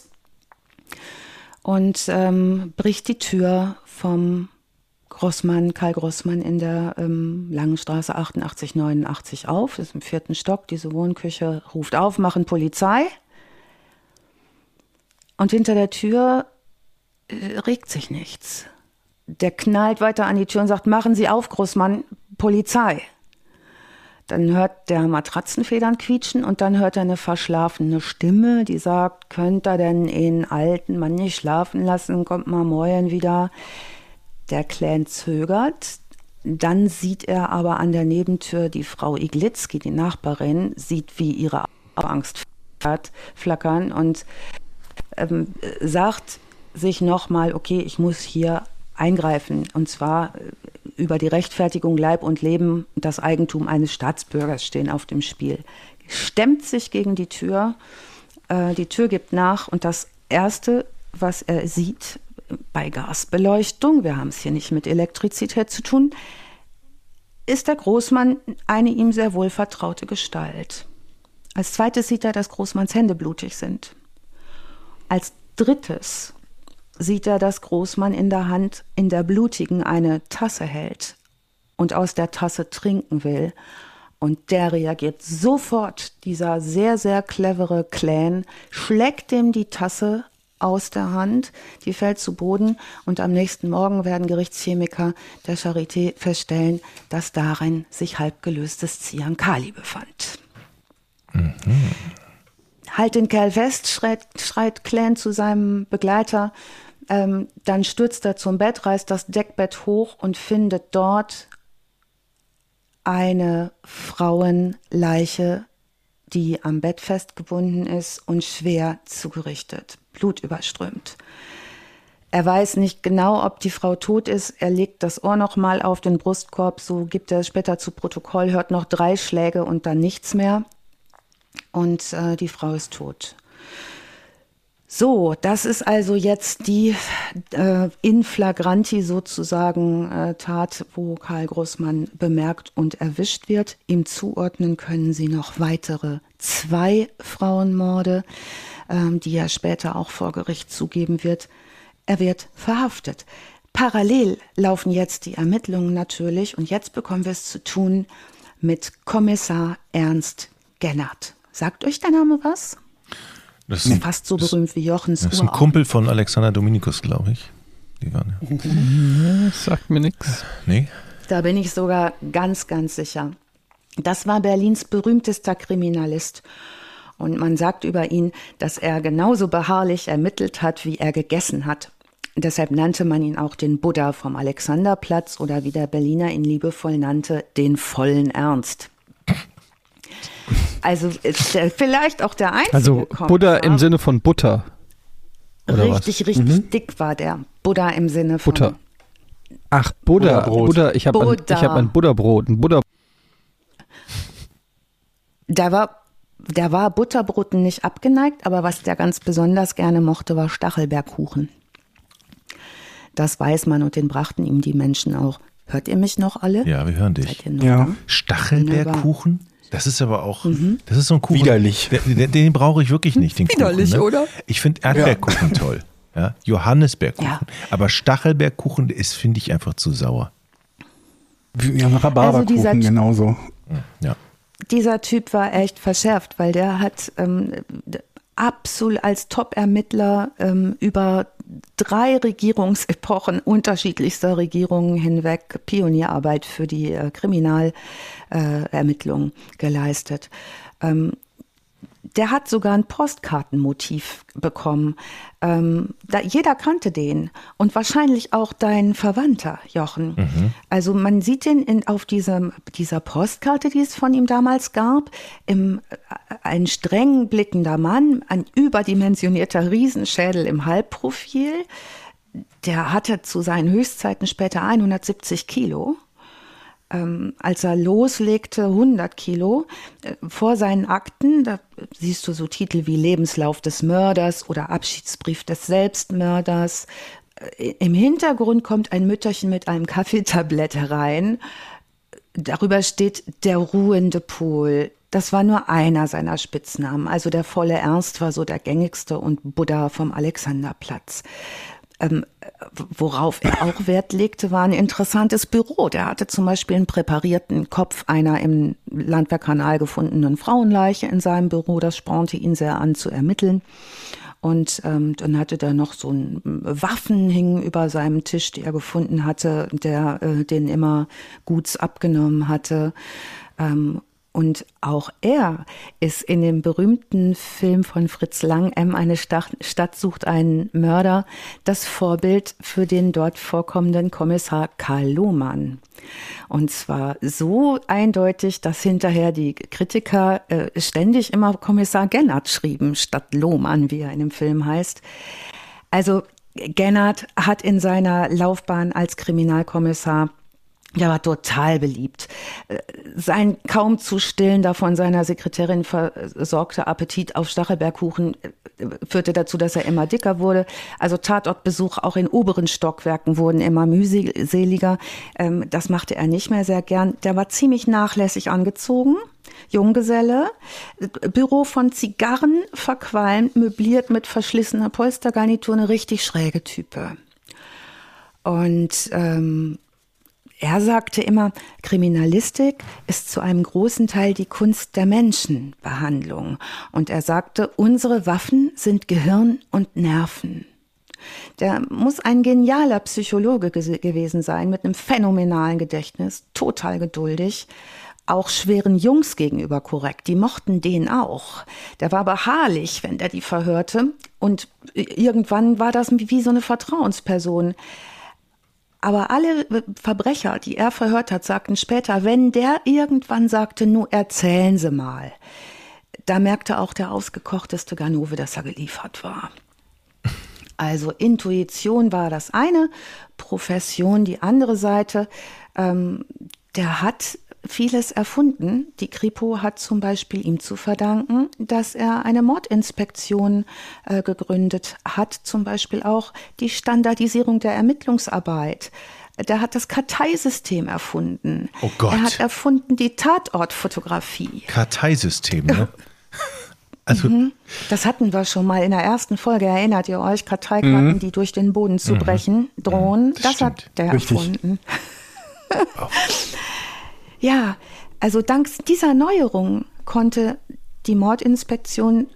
Speaker 2: Und bricht die Tür vom Karl Großmann in der Langen Straße 88, 89 auf. Das ist im 4. Stock, diese Wohnküche, ruft auf, machen Polizei. Und hinter der Tür regt sich nichts. Der knallt weiter an die Tür und sagt, machen Sie auf, Großmann, Polizei. Dann hört der Matratzenfedern quietschen und dann hört er eine verschlafene Stimme, die sagt, könnt ihr denn einen alten Mann nicht schlafen lassen, kommt mal morgen wieder. Der Klähn zögert, dann sieht er aber an der Nebentür die Frau Iglitzky, die Nachbarin, sieht, wie ihre Angst flackern und sagt sich nochmal, okay, ich muss hier eingreifen und zwar über die Rechtfertigung Leib und Leben, das Eigentum eines Staatsbürgers stehen auf dem Spiel. Stemmt sich gegen die Tür gibt nach und das Erste, was er sieht, bei Gasbeleuchtung, wir haben es hier nicht mit Elektrizität zu tun, ist der Großmann eine ihm sehr wohl vertraute Gestalt. Als zweites sieht er, dass Großmanns Hände blutig sind. Als drittes sieht er, dass Großmann in der Hand, in der blutigen, eine Tasse hält und aus der Tasse trinken will. Und der reagiert sofort, dieser sehr, sehr clevere Klähn, schlägt ihm die Tasse aus der Hand, die fällt zu Boden und am nächsten Morgen werden Gerichtschemiker der Charité feststellen, dass darin sich halb gelöstes Cyankali befand. Mhm. Halt den Kerl fest, schreit Klähn zu seinem Begleiter, dann stürzt er zum Bett, reißt das Deckbett hoch und findet dort eine Frauenleiche, die am Bett festgebunden ist und schwer zugerichtet, blutüberströmt. Er weiß nicht genau, ob die Frau tot ist. Er legt das Ohr noch mal auf den Brustkorb, so gibt er es später zu Protokoll, hört noch 3 Schläge und dann nichts mehr. Und die Frau ist tot. So, das ist also jetzt die in flagranti sozusagen Tat, wo Karl Großmann bemerkt und erwischt wird. Ihm zuordnen können Sie noch weitere 2 Frauenmorde, die er später auch vor Gericht zugeben wird. Er wird verhaftet. Parallel laufen jetzt die Ermittlungen natürlich und jetzt bekommen wir es zu tun mit Kommissar Ernst Gennert. Sagt euch der Name was?
Speaker 3: Das ist
Speaker 2: fast so berühmt wie Jochens Uhr.
Speaker 3: Das ist ein Kumpel von Alexander Dominikus, glaube ich. Die waren
Speaker 1: ja. Sagt mir nichts.
Speaker 3: Nee?
Speaker 2: Da bin ich sogar ganz, ganz sicher. Das war Berlins berühmtester Kriminalist. Und man sagt über ihn, dass er genauso beharrlich ermittelt hat, wie er gegessen hat. Deshalb nannte man ihn auch den Buddha vom Alexanderplatz oder wie der Berliner ihn liebevoll nannte, den vollen Ernst. Also ist vielleicht auch der einzige.
Speaker 1: Also Buddha im Sinne von Butter. Oder
Speaker 2: richtig dick war der. Buddha im Sinne von
Speaker 1: Butter. Ach, Buddha. Ich habe ein Buddhabrot.
Speaker 2: Der war Butterbroten nicht abgeneigt, aber was der ganz besonders gerne mochte, war Stachelbeerkuchen. Das weiß man und den brachten ihm die Menschen auch. Hört ihr mich noch alle?
Speaker 3: Ja, wir hören dich.
Speaker 2: Seid ihr noch da?
Speaker 3: Stachelbeerkuchen? Das ist aber auch, das ist so ein Kuchen.
Speaker 4: Widerlich.
Speaker 3: Den brauche ich wirklich nicht, den
Speaker 2: Widerlich,
Speaker 3: Kuchen, ne?
Speaker 2: Oder?
Speaker 3: Ich finde Erdbeerkuchen toll. Ja, Johannisbeerkuchen. Aber Stachelbeerkuchen ist, finde ich, einfach zu sauer.
Speaker 4: Ja, Rhabarberkuchen genauso.
Speaker 3: Ja.
Speaker 2: Dieser Typ war echt verschärft, weil der hat absolut als Top-Ermittler über 3 Regierungsepochen unterschiedlichster Regierungen hinweg Pionierarbeit für die Kriminalermittlung geleistet. Der hat sogar ein Postkartenmotiv bekommen. Jeder kannte den und wahrscheinlich auch dein Verwandter, Jochen. Mhm. Also man sieht den auf dieser Postkarte, die es von ihm damals gab, ein streng blickender Mann, ein überdimensionierter Riesenschädel im Halbprofil. Der hatte zu seinen Höchstzeiten später 170 Kilo. Als er loslegte, 100 Kilo. Vor seinen Akten, da siehst du so Titel wie Lebenslauf des Mörders oder Abschiedsbrief des Selbstmörders. Im Hintergrund kommt ein Mütterchen mit einem Kaffeetablett herein. Darüber steht der ruhende Pol. Das war nur einer seiner Spitznamen. Also der volle Ernst war so der gängigste und Buddha vom Alexanderplatz. Worauf er auch Wert legte, war ein interessantes Büro. Der hatte zum Beispiel einen präparierten Kopf einer im Landwehrkanal gefundenen Frauenleiche in seinem Büro. Das spornte ihn sehr an zu ermitteln. Und dann hatte der noch so ein Waffen hingen über seinem Tisch, die er gefunden hatte, der den immer Guts abgenommen hatte. Und auch er ist in dem berühmten Film von Fritz Lang, eine Stadt sucht einen Mörder, das Vorbild für den dort vorkommenden Kommissar Karl Lohmann. Und zwar so eindeutig, dass hinterher die Kritiker ständig immer Kommissar Gennert schrieben, statt Lohmann, wie er in dem Film heißt. Also Gennert hat in seiner Laufbahn als Kriminalkommissar, der war total beliebt. Sein kaum zu stillender, von seiner Sekretärin versorgter Appetit auf Stachelbeerkuchen führte dazu, dass er immer dicker wurde. Also Tatortbesuche auch in oberen Stockwerken wurden immer mühseliger. Das machte er nicht mehr sehr gern. Der war ziemlich nachlässig angezogen. Junggeselle, Büro von Zigarren verqualmt, möbliert mit verschlissener Polstergarnitur, eine richtig schräge Type. Und er sagte immer, Kriminalistik ist zu einem großen Teil die Kunst der Menschenbehandlung. Und er sagte, unsere Waffen sind Gehirn und Nerven. Der muss ein genialer Psychologe gewesen sein, mit einem phänomenalen Gedächtnis, total geduldig, auch schweren Jungs gegenüber korrekt. Die mochten den auch. Der war beharrlich, wenn der die verhörte. Und irgendwann war das wie so eine Vertrauensperson. Aber alle Verbrecher, die er verhört hat, sagten später, wenn der irgendwann sagte, nur erzählen Sie mal, da merkte auch der ausgekochteste Ganove, dass er geliefert war. Also Intuition war das eine, Profession die andere Seite. Der hat vieles erfunden. Die Kripo hat zum Beispiel ihm zu verdanken, dass er eine Mordinspektion gegründet hat, zum Beispiel auch die Standardisierung der Ermittlungsarbeit. Der hat das Karteisystem erfunden.
Speaker 3: Oh Gott.
Speaker 2: Er hat erfunden die Tatortfotografie.
Speaker 3: Karteisystem, ne? Also,
Speaker 2: das hatten wir schon mal in der ersten Folge. Erinnert ihr euch? Karteikarten, die durch den Boden zu brechen drohen. Das hat der erfunden.
Speaker 3: Oh.
Speaker 2: Ja, also dank dieser Neuerung konnte die Mordinspektion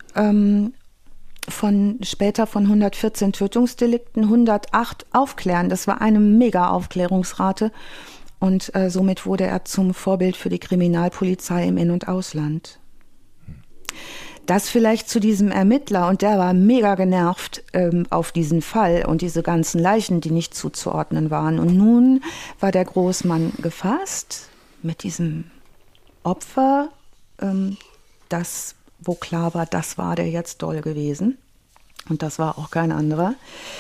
Speaker 2: später von 114 Tötungsdelikten 108 aufklären. Das war eine mega Aufklärungsrate und somit wurde er zum Vorbild für die Kriminalpolizei im In- und Ausland. Das vielleicht zu diesem Ermittler, und der war mega genervt auf diesen Fall und diese ganzen Leichen, die nicht zuzuordnen waren. Und nun war der Großmann gefasst mit diesem Opfer, wo klar war, das war der jetzt doll gewesen. Und das war auch kein anderer.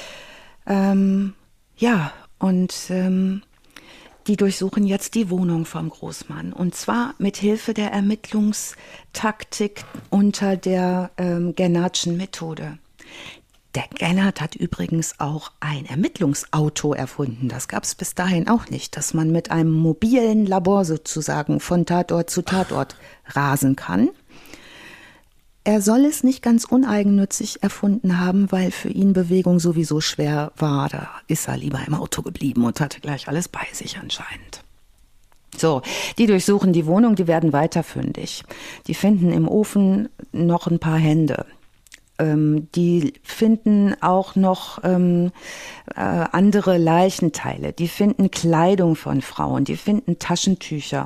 Speaker 2: Die durchsuchen jetzt die Wohnung vom Großmann. Und zwar mit Hilfe der Ermittlungstaktik unter der Gennertschen Methode. Der Gennert hat übrigens auch ein Ermittlungsauto erfunden. Das gab es bis dahin auch nicht, dass man mit einem mobilen Labor sozusagen von Tatort zu Tatort rasen kann. Er soll es nicht ganz uneigennützig erfunden haben, weil für ihn Bewegung sowieso schwer war. Da ist er lieber im Auto geblieben und hatte gleich alles bei sich anscheinend. So, die durchsuchen die Wohnung, die werden weiter fündig. Die finden im Ofen noch ein paar Hände. Die finden auch noch andere Leichenteile. Die finden Kleidung von Frauen. Die finden Taschentücher.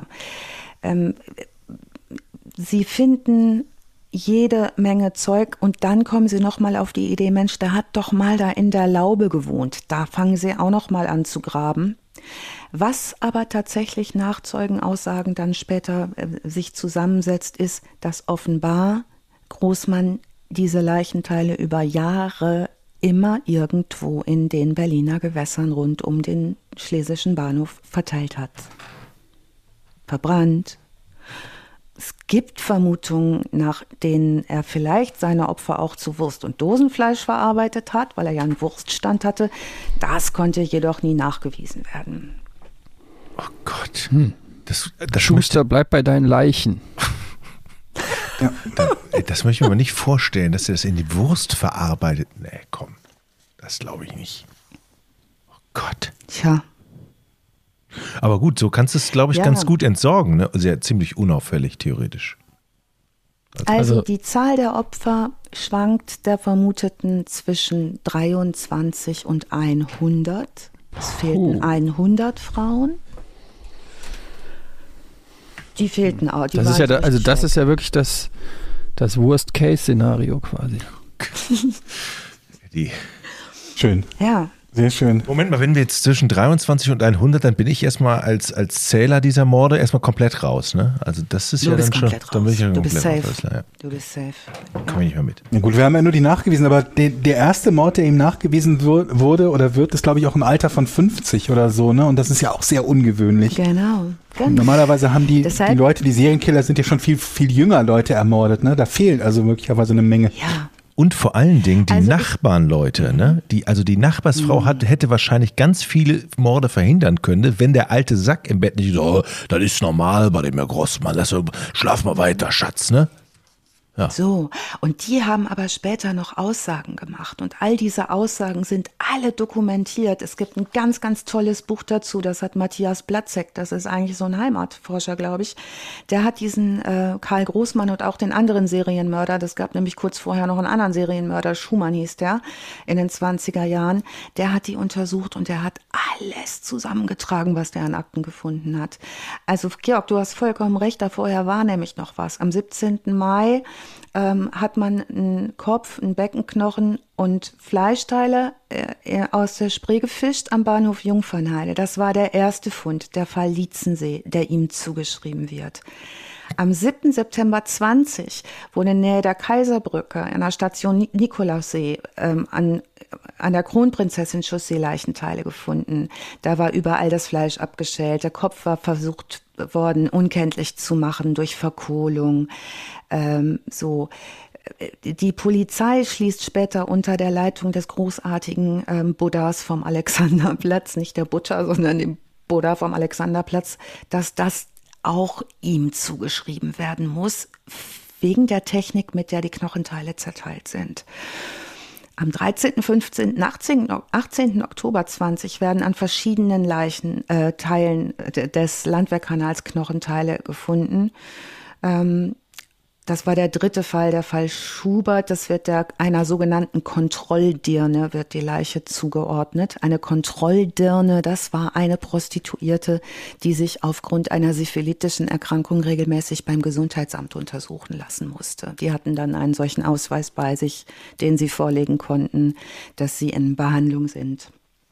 Speaker 2: Sie finden jede Menge Zeug und dann kommen sie noch mal auf die Idee, Mensch, der hat doch mal da in der Laube gewohnt. Da fangen sie auch noch mal an zu graben. Was aber tatsächlich nach Zeugenaussagen dann später sich zusammensetzt, ist, dass offenbar Großmann diese Leichenteile über Jahre immer irgendwo in den Berliner Gewässern rund um den Schlesischen Bahnhof verteilt hat. Verbrannt. Es gibt Vermutungen, nach denen er vielleicht seine Opfer auch zu Wurst- und Dosenfleisch verarbeitet hat, weil er ja einen Wurststand hatte. Das konnte jedoch nie nachgewiesen werden.
Speaker 3: Oh Gott. Das
Speaker 1: Schuster, bleib bei deinen Leichen.
Speaker 3: Ja. Das möchte ich mir aber nicht vorstellen, dass er das in die Wurst verarbeitet. Nee, komm. Das glaube ich nicht. Oh Gott.
Speaker 2: Tja.
Speaker 3: Aber gut, so kannst du es, glaube ich, ganz gut entsorgen. Ne? Sehr ziemlich unauffällig, theoretisch.
Speaker 2: Also die Zahl der Opfer schwankt der Vermuteten zwischen 23 und 100. Es fehlten 100 Frauen. Die fehlten auch.
Speaker 1: Das ist ja das ist ja wirklich das Worst-Case-Szenario quasi.
Speaker 4: Schön.
Speaker 2: Ja.
Speaker 4: Sehr schön.
Speaker 3: Moment mal, wenn wir jetzt zwischen 23 und 100, dann bin ich erstmal als Zähler dieser Morde erstmal komplett raus, ne? Also das ist ja dann schon, dann bin ich ja komplett raus. Ja.
Speaker 2: Du bist safe.
Speaker 3: Komm ich nicht mehr mit.
Speaker 4: Ja gut, wir haben ja nur die nachgewiesen, aber der erste Mord, der ihm nachgewiesen wurde oder wird, ist glaube ich auch im Alter von 50 oder so, ne? Und das ist ja auch sehr ungewöhnlich.
Speaker 2: Genau.
Speaker 4: Normalerweise haben die Leute, die Serienkiller sind ja schon viel, viel jünger Leute ermordet, ne? Da fehlen also möglicherweise eine Menge.
Speaker 2: Ja.
Speaker 3: Und vor allen Dingen die Nachbarnleute, ne? Die Nachbarsfrau hätte wahrscheinlich ganz viele Morde verhindern können, wenn der alte Sack im Bett nicht so, oh, das ist normal bei dem Herr Grossmann, schlaf mal weiter, Schatz, ne? Ja.
Speaker 2: So, und die haben aber später noch Aussagen gemacht und all diese Aussagen sind alle dokumentiert. Es gibt ein ganz, ganz tolles Buch dazu, das hat Matthias Platzek, das ist eigentlich so ein Heimatforscher, glaube ich. Der hat diesen Karl Großmann und auch den anderen Serienmörder, das gab nämlich kurz vorher noch einen anderen Serienmörder, Schumann hieß der, in den 20er Jahren, der hat die untersucht und der hat alles zusammengetragen, was der an Akten gefunden hat. Also Georg, du hast vollkommen recht, da vorher war nämlich noch was. Am 17. Mai hat man einen Kopf, einen Beckenknochen und Fleischteile aus der Spree gefischt am Bahnhof Jungfernheide. Das war der erste Fund, der Fall Lietzensee, der ihm zugeschrieben wird. Am 7. September 20 wurde in Nähe der Kaiserbrücke in der Station Nikolaussee an der Kronprinzessin-Chaussee Leichenteile gefunden. Da war überall das Fleisch abgeschält. Der Kopf war versucht worden, unkenntlich zu machen durch Verkohlung. Die Polizei schließt später unter der Leitung des großartigen Buddhas vom Alexanderplatz, nicht der Buddha, sondern dem Buddha vom Alexanderplatz, dass das auch ihm zugeschrieben werden muss, wegen der Technik, mit der die Knochenteile zerteilt sind. Am 13., 15., 18. Oktober 20 werden an verschiedenen Leichenteilen des Landwehrkanals Knochenteile gefunden. Das war der dritte Fall, der Fall Schubert. Das wird einer sogenannten Kontrolldirne, wird die Leiche zugeordnet. Eine Kontrolldirne, das war eine Prostituierte, die sich aufgrund einer syphilitischen Erkrankung regelmäßig beim Gesundheitsamt untersuchen lassen musste. Die hatten dann einen solchen Ausweis bei sich, den sie vorlegen konnten, dass sie in Behandlung sind.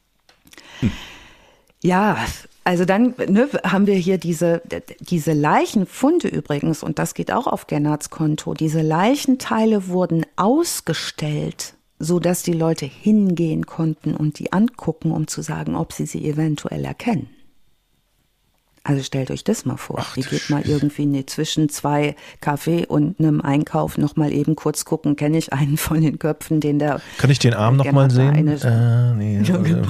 Speaker 2: Ja, also dann haben wir hier diese Leichenfunde übrigens, und das geht auch auf Gennards Konto. Diese Leichenteile wurden ausgestellt, sodass die Leute hingehen konnten und die angucken, um zu sagen, ob sie eventuell erkennen. Also stellt euch das mal vor. Ihr geht mal irgendwie zwischen 2 Kaffee und einem Einkauf noch mal eben kurz gucken, kenne ich einen von den Köpfen, den der...
Speaker 3: Kann ich den Arm noch mal sehen?
Speaker 2: Nee, ja, genau.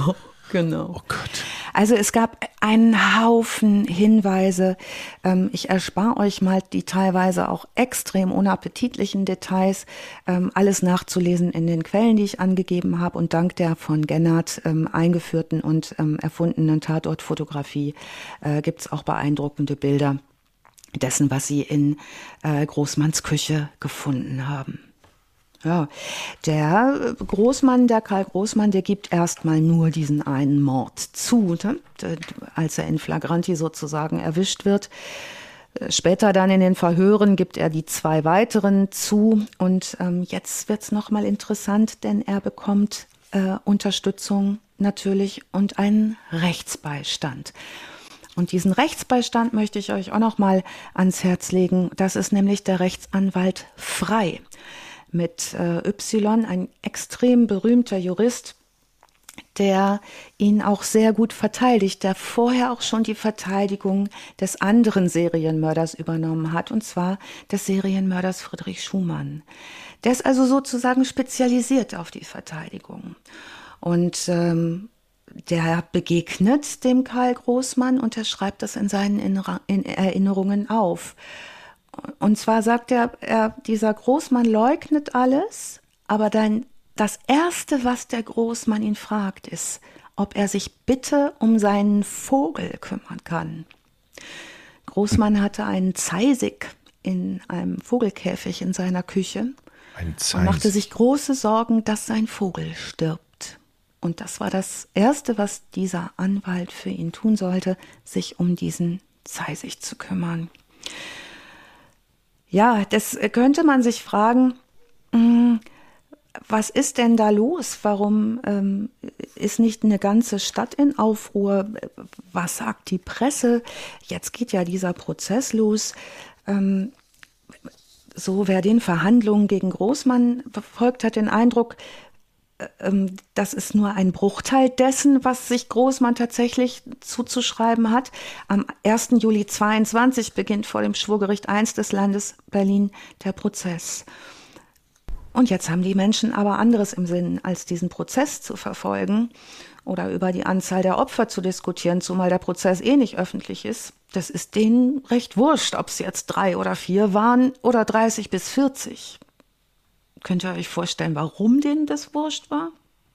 Speaker 2: Genau.
Speaker 3: Oh Gott.
Speaker 2: Also es gab einen Haufen Hinweise. Ich erspare euch mal die teilweise auch extrem unappetitlichen Details. Alles nachzulesen in den Quellen, die ich angegeben habe. Und dank der von Gennard eingeführten und erfundenen Tatortfotografie gibt's auch beeindruckende Bilder dessen, was sie in Großmanns Küche gefunden haben. Ja, der Karl Großmann, der gibt erstmal nur diesen einen Mord zu, ne? Als er in Flagranti sozusagen erwischt wird. Später dann in den Verhören gibt er die 2 weiteren zu. Und jetzt wird's nochmal interessant, denn er bekommt Unterstützung natürlich und einen Rechtsbeistand. Und diesen Rechtsbeistand möchte ich euch auch nochmal ans Herz legen. Das ist nämlich der Rechtsanwalt Frey. Mit Y, ein extrem berühmter Jurist, der ihn auch sehr gut verteidigt, der vorher auch schon die Verteidigung des anderen Serienmörders übernommen hat, und zwar des Serienmörders Friedrich Schumann. Der ist also sozusagen spezialisiert auf die Verteidigung. Und der begegnet dem Karl Großmann und er schreibt das in seinen Erinnerungen auf. Und zwar sagt er, dieser Großmann leugnet alles, aber dann das Erste, was der Großmann ihn fragt, ist, ob er sich bitte um seinen Vogel kümmern kann. Großmann hatte einen Zeisig in einem Vogelkäfig in seiner Küche und machte sich große Sorgen, dass sein Vogel stirbt. Und das war das Erste, was dieser Anwalt für ihn tun sollte, sich um diesen Zeisig zu kümmern. Ja, das könnte man sich fragen, was ist denn da los? Warum ist nicht eine ganze Stadt in Aufruhr? Was sagt die Presse? Jetzt geht ja dieser Prozess los. So, wer den Verhandlungen gegen Großmann verfolgt, hat den Eindruck, das ist nur ein Bruchteil dessen, was sich Großmann tatsächlich zuzuschreiben hat. Am 1. Juli 22 beginnt vor dem Schwurgericht I des Landes Berlin der Prozess. Und jetzt haben die Menschen aber anderes im Sinn, als diesen Prozess zu verfolgen oder über die Anzahl der Opfer zu diskutieren, zumal der Prozess nicht öffentlich ist. Das ist denen recht wurscht, ob es jetzt 3 oder 4 waren oder 30 bis 40. Könnt ihr euch vorstellen, warum denen das wurscht war?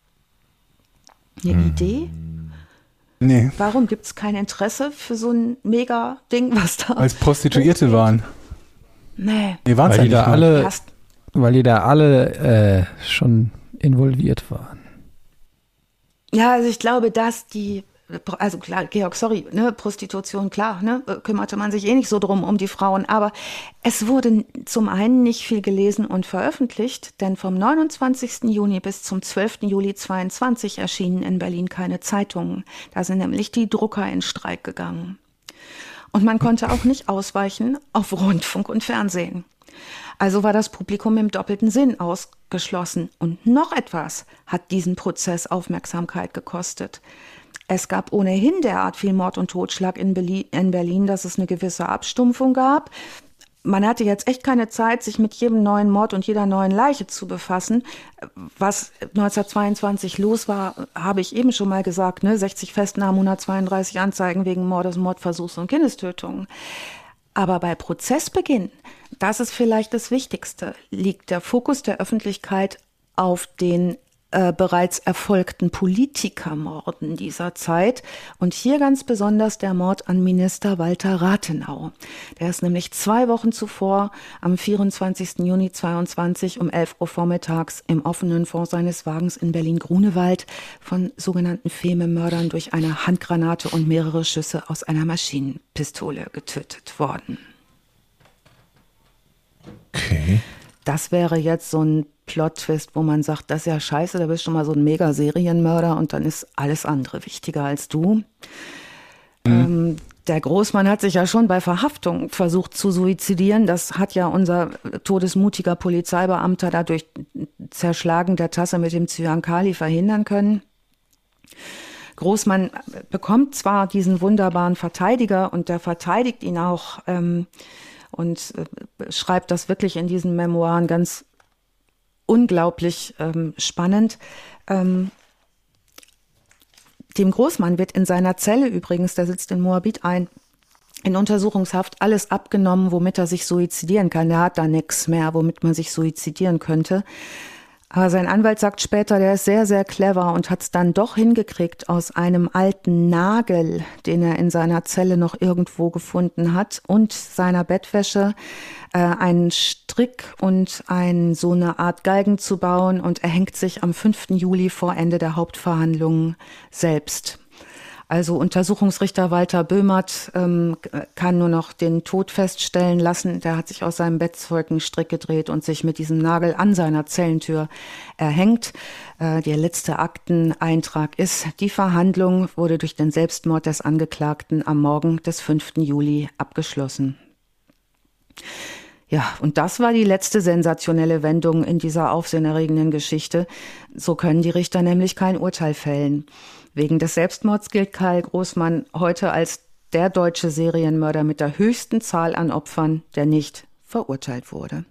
Speaker 2: Eine Idee?
Speaker 4: Nee.
Speaker 2: Warum gibt es kein Interesse für so ein Mega-Ding, was da...
Speaker 4: Als Prostituierte waren.
Speaker 2: Nee.
Speaker 4: Waren
Speaker 1: weil, die da alle schon involviert waren.
Speaker 2: Ja, also ich glaube, dass also klar, Georg, sorry, ne, Prostitution, klar, ne, kümmerte man sich nicht so drum um die Frauen, aber es wurde zum einen nicht viel gelesen und veröffentlicht, denn vom 29. Juni bis zum 12. Juli 22 erschienen in Berlin keine Zeitungen. Da sind nämlich die Drucker in Streik gegangen. Und man konnte auch nicht ausweichen auf Rundfunk und Fernsehen. Also war das Publikum im doppelten Sinn ausgeschlossen. Und noch etwas hat diesen Prozess Aufmerksamkeit gekostet. Es gab ohnehin derart viel Mord und Totschlag in Berlin, dass es eine gewisse Abstumpfung gab. Man hatte jetzt echt keine Zeit, sich mit jedem neuen Mord und jeder neuen Leiche zu befassen. Was 1922 los war, habe ich eben schon mal gesagt, ne? 60 Festnahmen, 132 Anzeigen wegen Mordes, Mordversuchs und Kindestötung. Aber bei Prozessbeginn, das ist vielleicht das Wichtigste, liegt der Fokus der Öffentlichkeit auf den bereits erfolgten Politikermorden dieser Zeit und hier ganz besonders der Mord an Minister Walter Rathenau. Der ist nämlich 2 Wochen zuvor am 24. Juni 22 um 11 Uhr vormittags im offenen Fond seines Wagens in Berlin-Grunewald von sogenannten Fememördern durch eine Handgranate und mehrere Schüsse aus einer Maschinenpistole getötet worden.
Speaker 3: Okay.
Speaker 2: Das wäre jetzt so ein Plot-Twist, wo man sagt, das ist ja scheiße, da bist du schon mal so ein Mega-Serienmörder und dann ist alles andere wichtiger als du. Der Großmann hat sich ja schon bei Verhaftung versucht zu suizidieren. Das hat ja unser todesmutiger Polizeibeamter dadurch Zerschlagen der Tasse mit dem Cyankali verhindern können. Großmann bekommt zwar diesen wunderbaren Verteidiger und der verteidigt ihn auch und schreibt das wirklich in diesen Memoiren ganz unglaublich spannend. Dem Großmann wird in seiner Zelle übrigens, der sitzt in Moabit in Untersuchungshaft, alles abgenommen, womit er sich suizidieren kann. Der hat da nichts mehr, womit man sich suizidieren könnte. Aber sein Anwalt sagt später, der ist sehr, sehr clever und hat es dann doch hingekriegt, aus einem alten Nagel, den er in seiner Zelle noch irgendwo gefunden hat, und seiner Bettwäsche einen Strick und so eine Art Galgen zu bauen. Und er hängt sich am 5. Juli vor Ende der Hauptverhandlungen selbst. Also Untersuchungsrichter Walter Böhmert kann nur noch den Tod feststellen lassen. Der hat sich aus seinem Bettzeug einen Strick gedreht und sich mit diesem Nagel an seiner Zellentür erhängt. Der letzte Akteneintrag ist, die Verhandlung wurde durch den Selbstmord des Angeklagten am Morgen des 5. Juli abgeschlossen. Ja, und das war die letzte sensationelle Wendung in dieser aufsehenerregenden Geschichte. So können die Richter nämlich kein Urteil fällen. Wegen des Selbstmords gilt Karl Großmann heute als der deutsche Serienmörder mit der höchsten Zahl an Opfern, der nicht verurteilt wurde.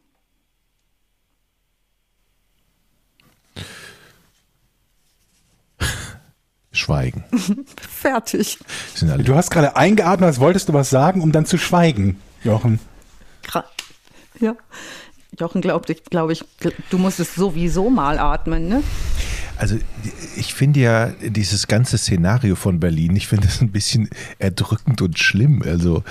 Speaker 3: Schweigen.
Speaker 2: Fertig.
Speaker 4: Du hast gerade eingeatmet, als wolltest du was sagen, um dann zu schweigen, Jochen.
Speaker 2: Ja. Jochen glaube ich, du musstest sowieso mal atmen, ne?
Speaker 3: Also ich finde ja dieses ganze Szenario von Berlin, ich finde das ein bisschen erdrückend und schlimm. Also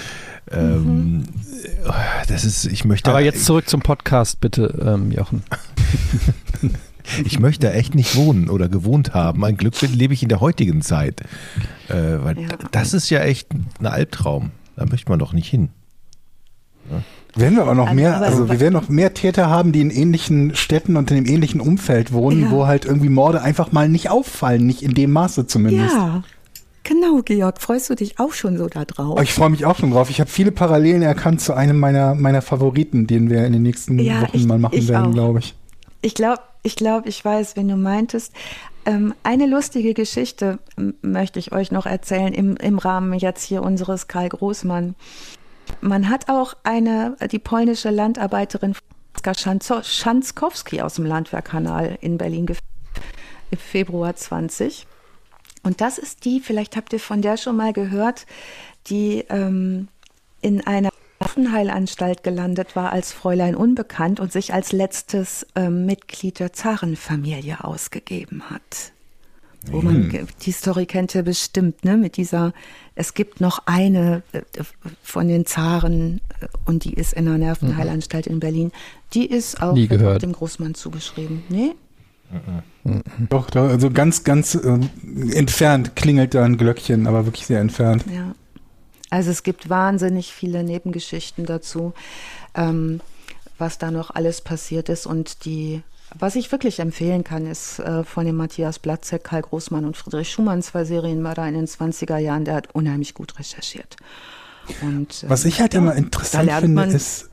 Speaker 3: das ist, ich möchte.
Speaker 1: Aber jetzt zurück zum Podcast, bitte, Jochen.
Speaker 3: Ich möchte da echt nicht wohnen oder gewohnt haben. Ein Glück lebe ich in der heutigen Zeit. Weil das ist ja echt ein Albtraum. Da möchte man doch nicht hin. Ja.
Speaker 4: Werden wir aber noch mehr, wir werden noch mehr Täter haben, die in ähnlichen Städten und in dem ähnlichen Umfeld wohnen, wo halt irgendwie Morde einfach mal nicht auffallen, nicht in dem Maße zumindest.
Speaker 2: Ja, genau, Georg. Freust du dich auch schon so da drauf?
Speaker 4: Ich freue mich auch schon drauf. Ich habe viele Parallelen erkannt zu einem meiner Favoriten, den wir in den nächsten Wochen mal machen werden, glaube ich.
Speaker 2: Ich glaube, ich weiß, wen du meintest. Eine lustige Geschichte möchte ich euch noch erzählen im Rahmen jetzt hier unseres Karl Großmann. Man hat auch die polnische Landarbeiterin Schanzkowski aus dem Landwehrkanal in Berlin im Februar 20. Und das ist die, vielleicht habt ihr von der schon mal gehört, die in einer Waffenheilanstalt gelandet war als Fräulein Unbekannt und sich als letztes Mitglied der Zarenfamilie ausgegeben hat. Wo man, die Story kennt ihr bestimmt, ne? Mit dieser, es gibt noch eine von den Zaren und die ist in einer Nervenheilanstalt in Berlin. Die ist auch dem Großmann zugeschrieben. Nee?
Speaker 4: Doch, also ganz, ganz entfernt klingelt da ein Glöckchen, aber wirklich sehr entfernt.
Speaker 2: Ja. Also es gibt wahnsinnig viele Nebengeschichten dazu, was da noch alles passiert ist und was ich wirklich empfehlen kann, ist von dem Matthias Platzek, Karl Großmann und Friedrich Schumann, 2 Serienmörder in den 20er Jahren, der hat unheimlich gut recherchiert. Und,
Speaker 4: was ich halt immer interessant finde, ist,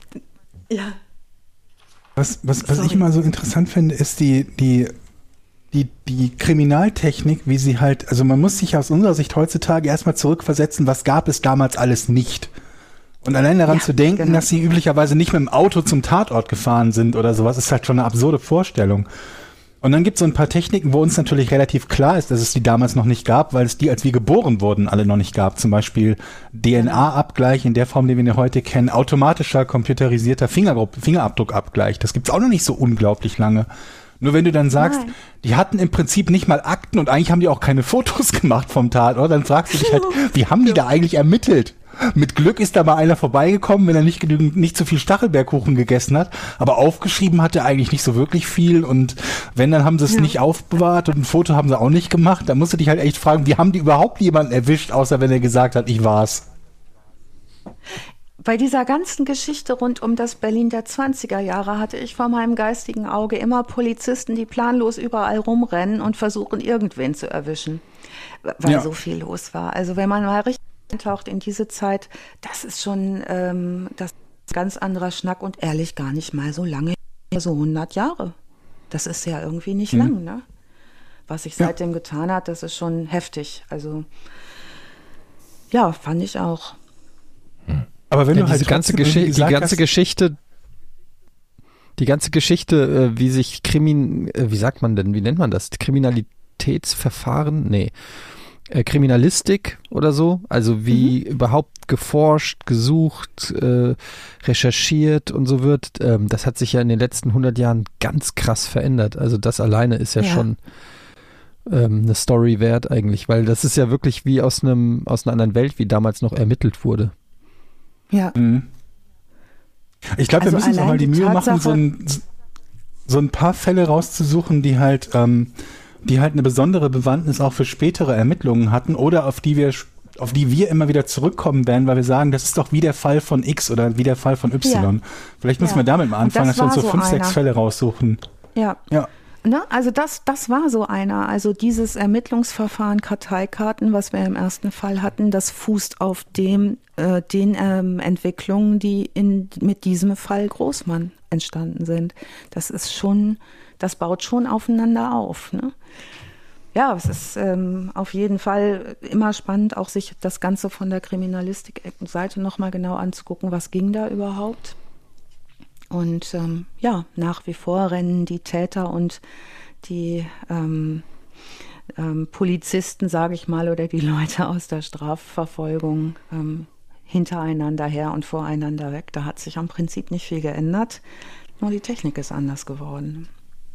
Speaker 4: was ich immer so interessant finde, ist die Kriminaltechnik, wie sie halt, also man muss sich aus unserer Sicht heutzutage erstmal zurückversetzen, was gab es damals alles nicht. Und allein daran zu denken, dass sie üblicherweise nicht mit dem Auto zum Tatort gefahren sind oder sowas, ist halt schon eine absurde Vorstellung. Und dann gibt es so ein paar Techniken, wo uns natürlich relativ klar ist, dass es die damals noch nicht gab, weil es die, als wir geboren wurden, alle noch nicht gab. Zum Beispiel DNA-Abgleich in der Form, die wir heute kennen, automatischer, computerisierter Fingerabdruckabgleich. Das gibt's auch noch nicht so unglaublich lange. Nur wenn du dann sagst, die hatten im Prinzip nicht mal Akten und eigentlich haben die auch keine Fotos gemacht vom Tatort, dann fragst du dich halt, wie haben die da eigentlich ermittelt? Mit Glück ist da mal einer vorbeigekommen, wenn er nicht so viel Stachelbeerkuchen gegessen hat, aber aufgeschrieben hat er eigentlich nicht so wirklich viel und wenn, dann haben sie es nicht aufbewahrt und ein Foto haben sie auch nicht gemacht. Da musst du dich halt echt fragen, wie haben die überhaupt jemanden erwischt, außer wenn er gesagt hat, ich war's.
Speaker 2: Bei dieser ganzen Geschichte rund um das Berlin der 20er Jahre hatte ich vor meinem geistigen Auge immer Polizisten, die planlos überall rumrennen und versuchen, irgendwen zu erwischen, weil so viel los war. Also wenn man mal richtig eintaucht in diese Zeit, das ist schon das ist ein ganz anderer Schnack und ehrlich gar nicht mal so lange, so 100 Jahre. Das ist ja irgendwie nicht lang, ne? Was sich seitdem getan hat, das ist schon heftig. Also ja, fand ich auch.
Speaker 4: Aber wenn du halt
Speaker 1: die ganze Geschichte, wie sich wie nennt man das? Kriminalitätsverfahren, Kriminalistik oder so, also wie überhaupt geforscht, gesucht, recherchiert und so wird, das hat sich ja in den letzten 100 Jahren ganz krass verändert. Also das alleine ist ja schon eine Story wert eigentlich, weil das ist ja wirklich wie aus einer anderen Welt, wie damals noch ermittelt wurde.
Speaker 2: Ja.
Speaker 4: Ich glaube, wir müssen uns auch mal die Mühe machen, so ein paar Fälle rauszusuchen, die halt eine besondere Bewandtnis auch für spätere Ermittlungen hatten oder auf die wir immer wieder zurückkommen werden, weil wir sagen, das ist doch wie der Fall von X oder wie der Fall von Y. Ja. Vielleicht müssen wir damit mal anfangen, dass wir uns so 5, 6 Fälle raussuchen.
Speaker 2: Ja. Ne, also das war so einer. Also dieses Ermittlungsverfahren Karteikarten, was wir im ersten Fall hatten, das fußt auf den Entwicklungen, die mit diesem Fall Großmann entstanden sind. Das baut schon aufeinander auf. Ne? Ja, es ist auf jeden Fall immer spannend, auch sich das Ganze von der Kriminalistik-Seite nochmal genau anzugucken, was ging da überhaupt. Und nach wie vor rennen die Täter und die Polizisten, sage ich mal, oder die Leute aus der Strafverfolgung hintereinander her und voreinander weg. Da hat sich am Prinzip nicht viel geändert, nur die Technik ist anders geworden.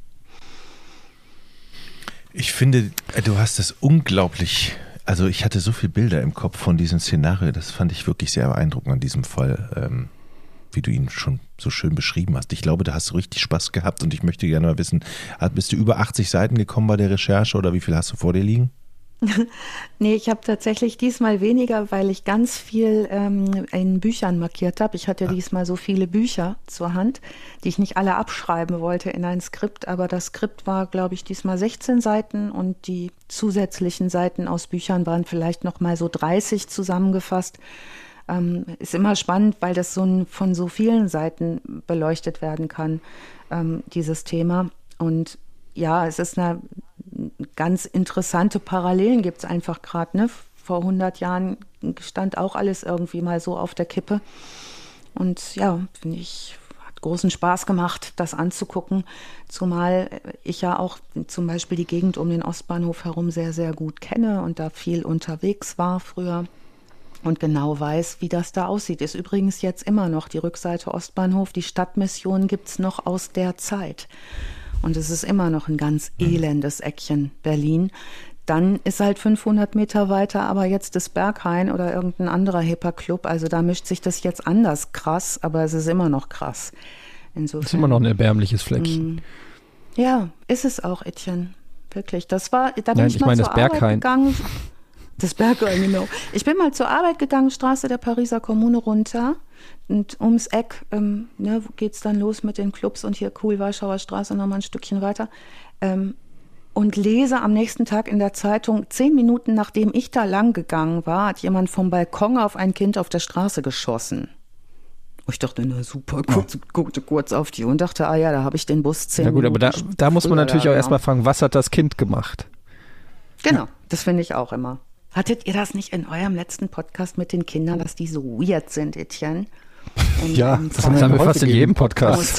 Speaker 3: Ich finde, du hast es unglaublich, also ich hatte so viele Bilder im Kopf von diesem Szenario, das fand ich wirklich sehr beeindruckend an diesem Fall, wie du ihn schon so schön beschrieben hast. Ich glaube, da hast du richtig Spaß gehabt und ich möchte gerne mal wissen, bist du über 80 Seiten gekommen bei der Recherche oder wie viel hast du vor dir liegen?
Speaker 2: Nee, ich habe tatsächlich diesmal weniger, weil ich ganz viel in Büchern markiert habe. Ich hatte diesmal so viele Bücher zur Hand, die ich nicht alle abschreiben wollte in ein Skript, aber das Skript war, glaube ich, diesmal 16 Seiten und die zusätzlichen Seiten aus Büchern waren vielleicht noch mal so 30 zusammengefasst. Ist immer spannend, weil das von so vielen Seiten beleuchtet werden kann, dieses Thema. Und ja, es ist eine ganz interessante Parallelen gibt es einfach gerade. Ne? Vor 100 Jahren stand auch alles irgendwie mal so auf der Kippe. Und ja, finde ich, hat großen Spaß gemacht, das anzugucken. Zumal ich ja auch zum Beispiel die Gegend um den Ostbahnhof herum sehr, sehr gut kenne und da viel unterwegs war früher. Und genau weiß, wie das da aussieht. Ist übrigens jetzt immer noch die Rückseite Ostbahnhof. Die Stadtmission gibt es noch aus der Zeit. Und es ist immer noch ein ganz elendes Eckchen Berlin. Dann ist halt 500 Meter weiter, aber jetzt das Berghain oder irgendein anderer hipper Club. Also da mischt sich das jetzt anders krass, aber es ist immer noch krass. Insofern.
Speaker 1: Das ist immer noch ein erbärmliches Fleckchen.
Speaker 2: Ja, ist es auch, Etienne. Wirklich. Da bin
Speaker 1: Nein,
Speaker 2: ich mal zur Arbeit
Speaker 1: Berghain.
Speaker 2: gegangen. Das Berghain, genau. Ich bin mal zur Arbeit gegangen, Straße der Pariser Kommune runter. Und ums Eck geht es dann los mit den Clubs und hier Warschauer Straße nochmal ein Stückchen weiter. Und lese am nächsten Tag in der Zeitung, 10 Minuten nachdem ich da lang gegangen war, hat jemand vom Balkon auf ein Kind auf der Straße geschossen. Ich dachte, na super, guckte kurz auf die und dachte, da habe ich den Bus 10 Minuten.
Speaker 1: Ja gut, aber da muss man natürlich auch erstmal fragen, was hat das Kind gemacht?
Speaker 2: Genau, das finde ich auch immer. Hattet ihr das nicht in eurem letzten Podcast mit den Kindern, dass die so weird sind, Etienne?
Speaker 4: Ja,
Speaker 1: das haben wir fast in jedem Podcast.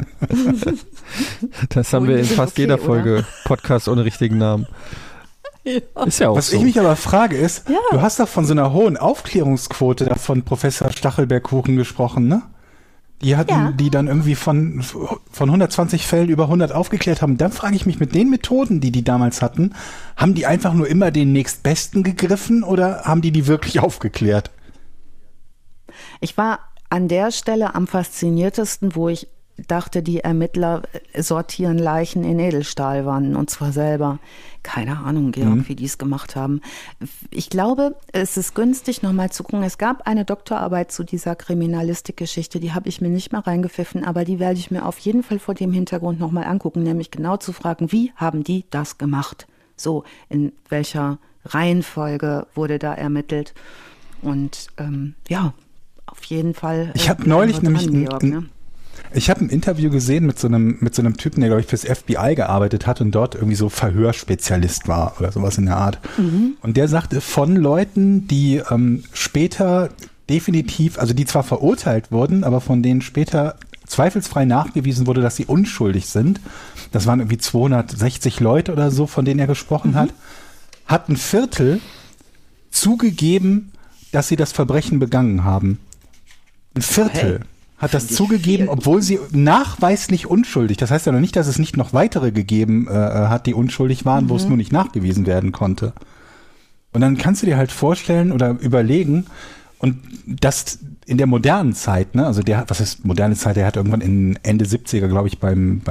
Speaker 1: Das haben wir in fast jeder Folge, oder? Podcast ohne richtigen Namen. Ja. Ist ja auch
Speaker 4: Was
Speaker 1: so.
Speaker 4: ich mich aber frage ist, du hast doch von so einer hohen Aufklärungsquote da von Professor Stachelberg-Kuchen gesprochen, ne? Die hatten, die dann irgendwie von 120 Fällen über 100 aufgeklärt haben. Dann frage ich mich, mit den Methoden, die damals hatten, haben die einfach nur immer den nächstbesten gegriffen oder haben die wirklich aufgeklärt?
Speaker 2: Ich war an der Stelle am fasziniertesten, wo ich dachte, die Ermittler sortieren Leichen in Edelstahlwannen und zwar selber. Keine Ahnung, Georg, wie die es gemacht haben. Ich glaube, es ist günstig, nochmal zu gucken. Es gab eine Doktorarbeit zu dieser Kriminalistikgeschichte, die habe ich mir nicht mehr reingepfiffen, aber die werde ich mir auf jeden Fall vor dem Hintergrund nochmal angucken, nämlich genau zu fragen, wie haben die das gemacht? So, in welcher Reihenfolge wurde da ermittelt? Und auf jeden Fall.
Speaker 4: Ich habe neulich nämlich ich habe ein Interview gesehen mit so einem Typen, der, glaube ich, fürs FBI gearbeitet hat und dort irgendwie so Verhörspezialist war oder sowas in der Art. Und der sagte, von Leuten, die später definitiv, also die zwar verurteilt wurden, aber von denen später zweifelsfrei nachgewiesen wurde, dass sie unschuldig sind, das waren irgendwie 260 Leute oder so, von denen er gesprochen hat ein Viertel zugegeben, dass sie das Verbrechen begangen haben. Ein Viertel hat das zugegeben, obwohl sie nachweislich unschuldig. Das heißt ja noch nicht, dass es nicht noch weitere gegeben hat, die unschuldig waren, wo es nur nicht nachgewiesen werden konnte. Und dann kannst du dir halt vorstellen oder überlegen, und das in der modernen Zeit, ne, also was ist moderne Zeit, der hat irgendwann in Ende 70er, glaube ich, beim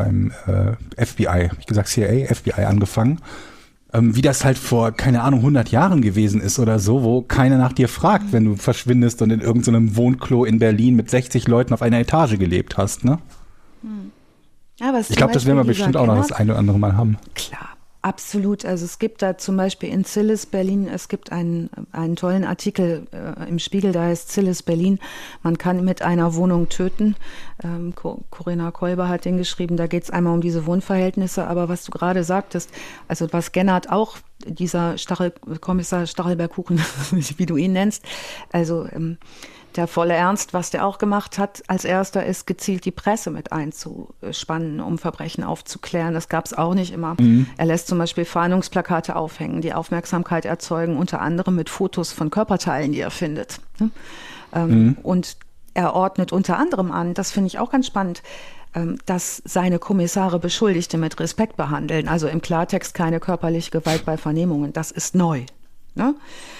Speaker 4: FBI, hab ich gesagt CIA, FBI angefangen, wie das halt vor, keine Ahnung, 100 Jahren gewesen ist oder so, wo keiner nach dir fragt, wenn du verschwindest und in irgendeinem Wohnklo in Berlin mit 60 Leuten auf einer Etage gelebt hast, ne?
Speaker 2: Ja,
Speaker 4: ich glaube, das werden wir bestimmt auch noch das eine oder andere Mal haben.
Speaker 2: Klar. Absolut. Also es gibt da zum Beispiel in Zillis Berlin, es gibt einen tollen Artikel im Spiegel, da heißt Zillis Berlin, man kann mit einer Wohnung töten. Corinna Kolber hat den geschrieben, da geht es einmal um diese Wohnverhältnisse, aber was du gerade sagtest, also was Gennard auch, dieser Kommissar Stachelberg-Kuchen, wie du ihn nennst, also der volle Ernst, was der auch gemacht hat, als erster ist gezielt die Presse mit einzuspannen, um Verbrechen aufzuklären. Das gab es auch nicht immer. Er lässt zum Beispiel Fahndungsplakate aufhängen, die Aufmerksamkeit erzeugen, unter anderem mit Fotos von Körperteilen, die er findet. Und er ordnet unter anderem an, das finde ich auch ganz spannend, dass seine Kommissare Beschuldigte mit Respekt behandeln. Also im Klartext keine körperliche Gewalt bei Vernehmungen. Das ist neu. Ne?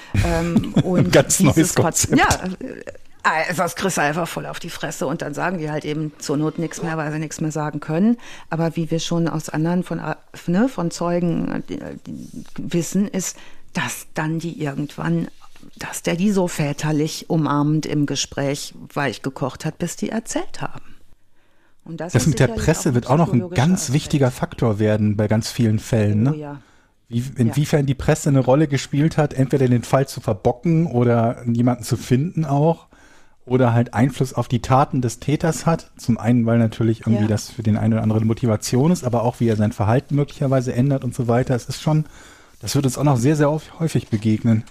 Speaker 2: Und
Speaker 4: ganz neues Konzept.
Speaker 2: Ja, das kriegst du einfach voll auf die Fresse und dann sagen die halt eben zur Not nichts mehr, weil sie nichts mehr sagen können. Aber wie wir schon aus anderen von Zeugen wissen, ist, dass dann die irgendwann, dass der die so väterlich umarmend im Gespräch weich gekocht hat, bis die erzählt haben. Und das
Speaker 4: mit der Presse wird auch noch ein ganz wichtiger Faktor werden bei ganz vielen Fällen. Ne?
Speaker 2: Ja.
Speaker 4: Inwiefern die Presse eine Rolle gespielt hat, entweder den Fall zu verbocken oder jemanden zu finden auch oder halt Einfluss auf die Taten des Täters hat. Zum einen, weil natürlich irgendwie das für den einen oder anderen Motivation ist, aber auch wie er sein Verhalten möglicherweise ändert und so weiter. Es ist schon, das wird uns auch noch sehr, sehr häufig begegnen.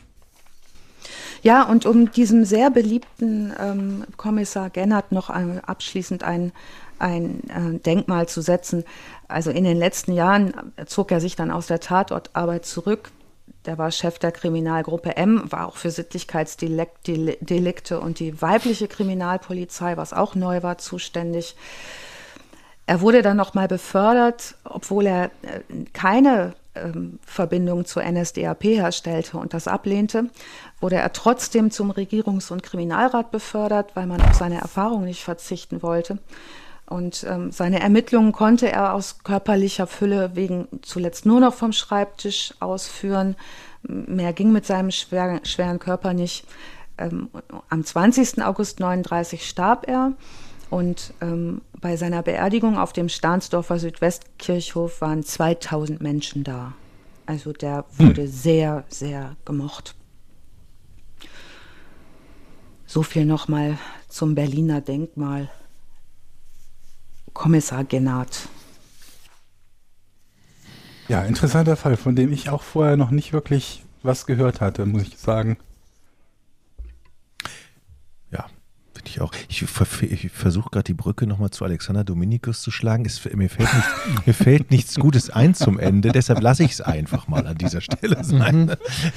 Speaker 2: Ja, und um diesem sehr beliebten Kommissar Gennard noch abschließend ein Denkmal zu setzen. Also in den letzten Jahren zog er sich dann aus der Tatortarbeit zurück. Der war Chef der Kriminalgruppe M, war auch für Sittlichkeitsdelikte und die weibliche Kriminalpolizei, was auch neu war, zuständig. Er wurde dann nochmal befördert, obwohl er keine Verbindung zur NSDAP herstellte und das ablehnte, wurde er trotzdem zum Regierungs- und Kriminalrat befördert, weil man auf seine Erfahrung nicht verzichten wollte. Und seine Ermittlungen konnte er aus körperlicher Fülle wegen zuletzt nur noch vom Schreibtisch ausführen. Mehr ging mit seinem schweren Körper nicht. Am 20. August 1939 starb er. Und bei seiner Beerdigung auf dem Stahnsdorfer Südwestkirchhof waren 2000 Menschen da. Also der wurde sehr, sehr gemocht. So viel nochmal zum Berliner Denkmal. Kommissar Gennard.
Speaker 4: Ja, interessanter Fall, von dem ich auch vorher noch nicht wirklich was gehört hatte, muss ich sagen.
Speaker 3: Ja, finde ich auch. Ich versuche gerade die Brücke nochmal zu Alexander Dominikus zu schlagen. Mir fällt nichts Gutes ein zum Ende, deshalb lasse ich es einfach mal an dieser Stelle sein.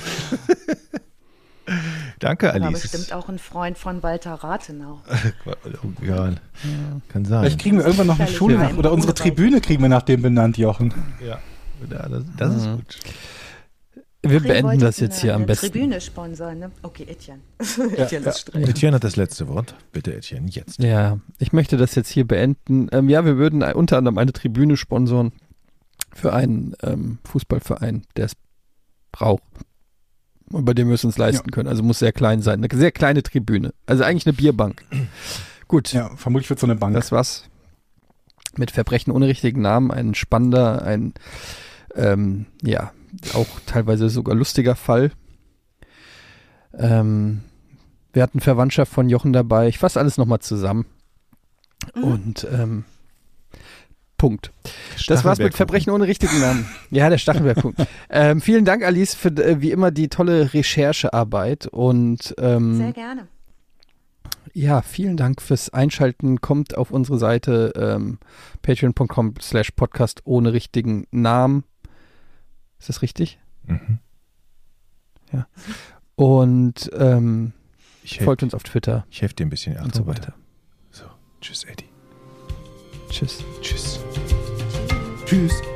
Speaker 3: Danke, Alice.
Speaker 2: War bestimmt auch ein Freund von Walter Rathenau.
Speaker 3: Ja, kann sein.
Speaker 4: Vielleicht kriegen wir irgendwann noch eine Schule nach, oder unsere Tribüne kriegen wir nach dem benannt, Jochen.
Speaker 3: Ja, das ist gut.
Speaker 1: Wir beenden das jetzt hier am besten.
Speaker 2: Tribüne sponsern, ne? Okay, Etienne.
Speaker 3: Etienne hat das letzte Wort. Bitte, Etienne, jetzt.
Speaker 1: Ja, ich möchte das jetzt hier beenden. Ja, wir würden unter anderem eine Tribüne sponsoren für einen Fußballverein, der es braucht. Über den wir es uns leisten können. Also muss sehr klein sein. Eine sehr kleine Tribüne. Also eigentlich eine Bierbank. Gut.
Speaker 4: Ja, vermutlich wird so eine Bank.
Speaker 1: Das war's. Mit Verbrechen ohne richtigen Namen. Ein spannender, auch teilweise sogar lustiger Fall. Wir hatten Verwandtschaft von Jochen dabei. Ich fasse alles nochmal zusammen. Und Punkt. Das war's mit Verbrechen ohne richtigen Namen. Ja, der Stachelberg-Punkt. Vielen Dank, Alice, für wie immer die tolle Recherchearbeit. Und
Speaker 2: sehr gerne.
Speaker 1: Ja, vielen Dank fürs Einschalten. Kommt auf unsere Seite patreon.com/podcast ohne richtigen Namen. Ist das richtig?
Speaker 3: Mhm.
Speaker 1: Ja. Und folgt uns auf Twitter.
Speaker 3: Ich helfe dir ein bisschen
Speaker 1: und so weiter.
Speaker 3: So, tschüss, Eddie.
Speaker 1: Tschüss.
Speaker 3: Tschüss.
Speaker 4: Tschüss.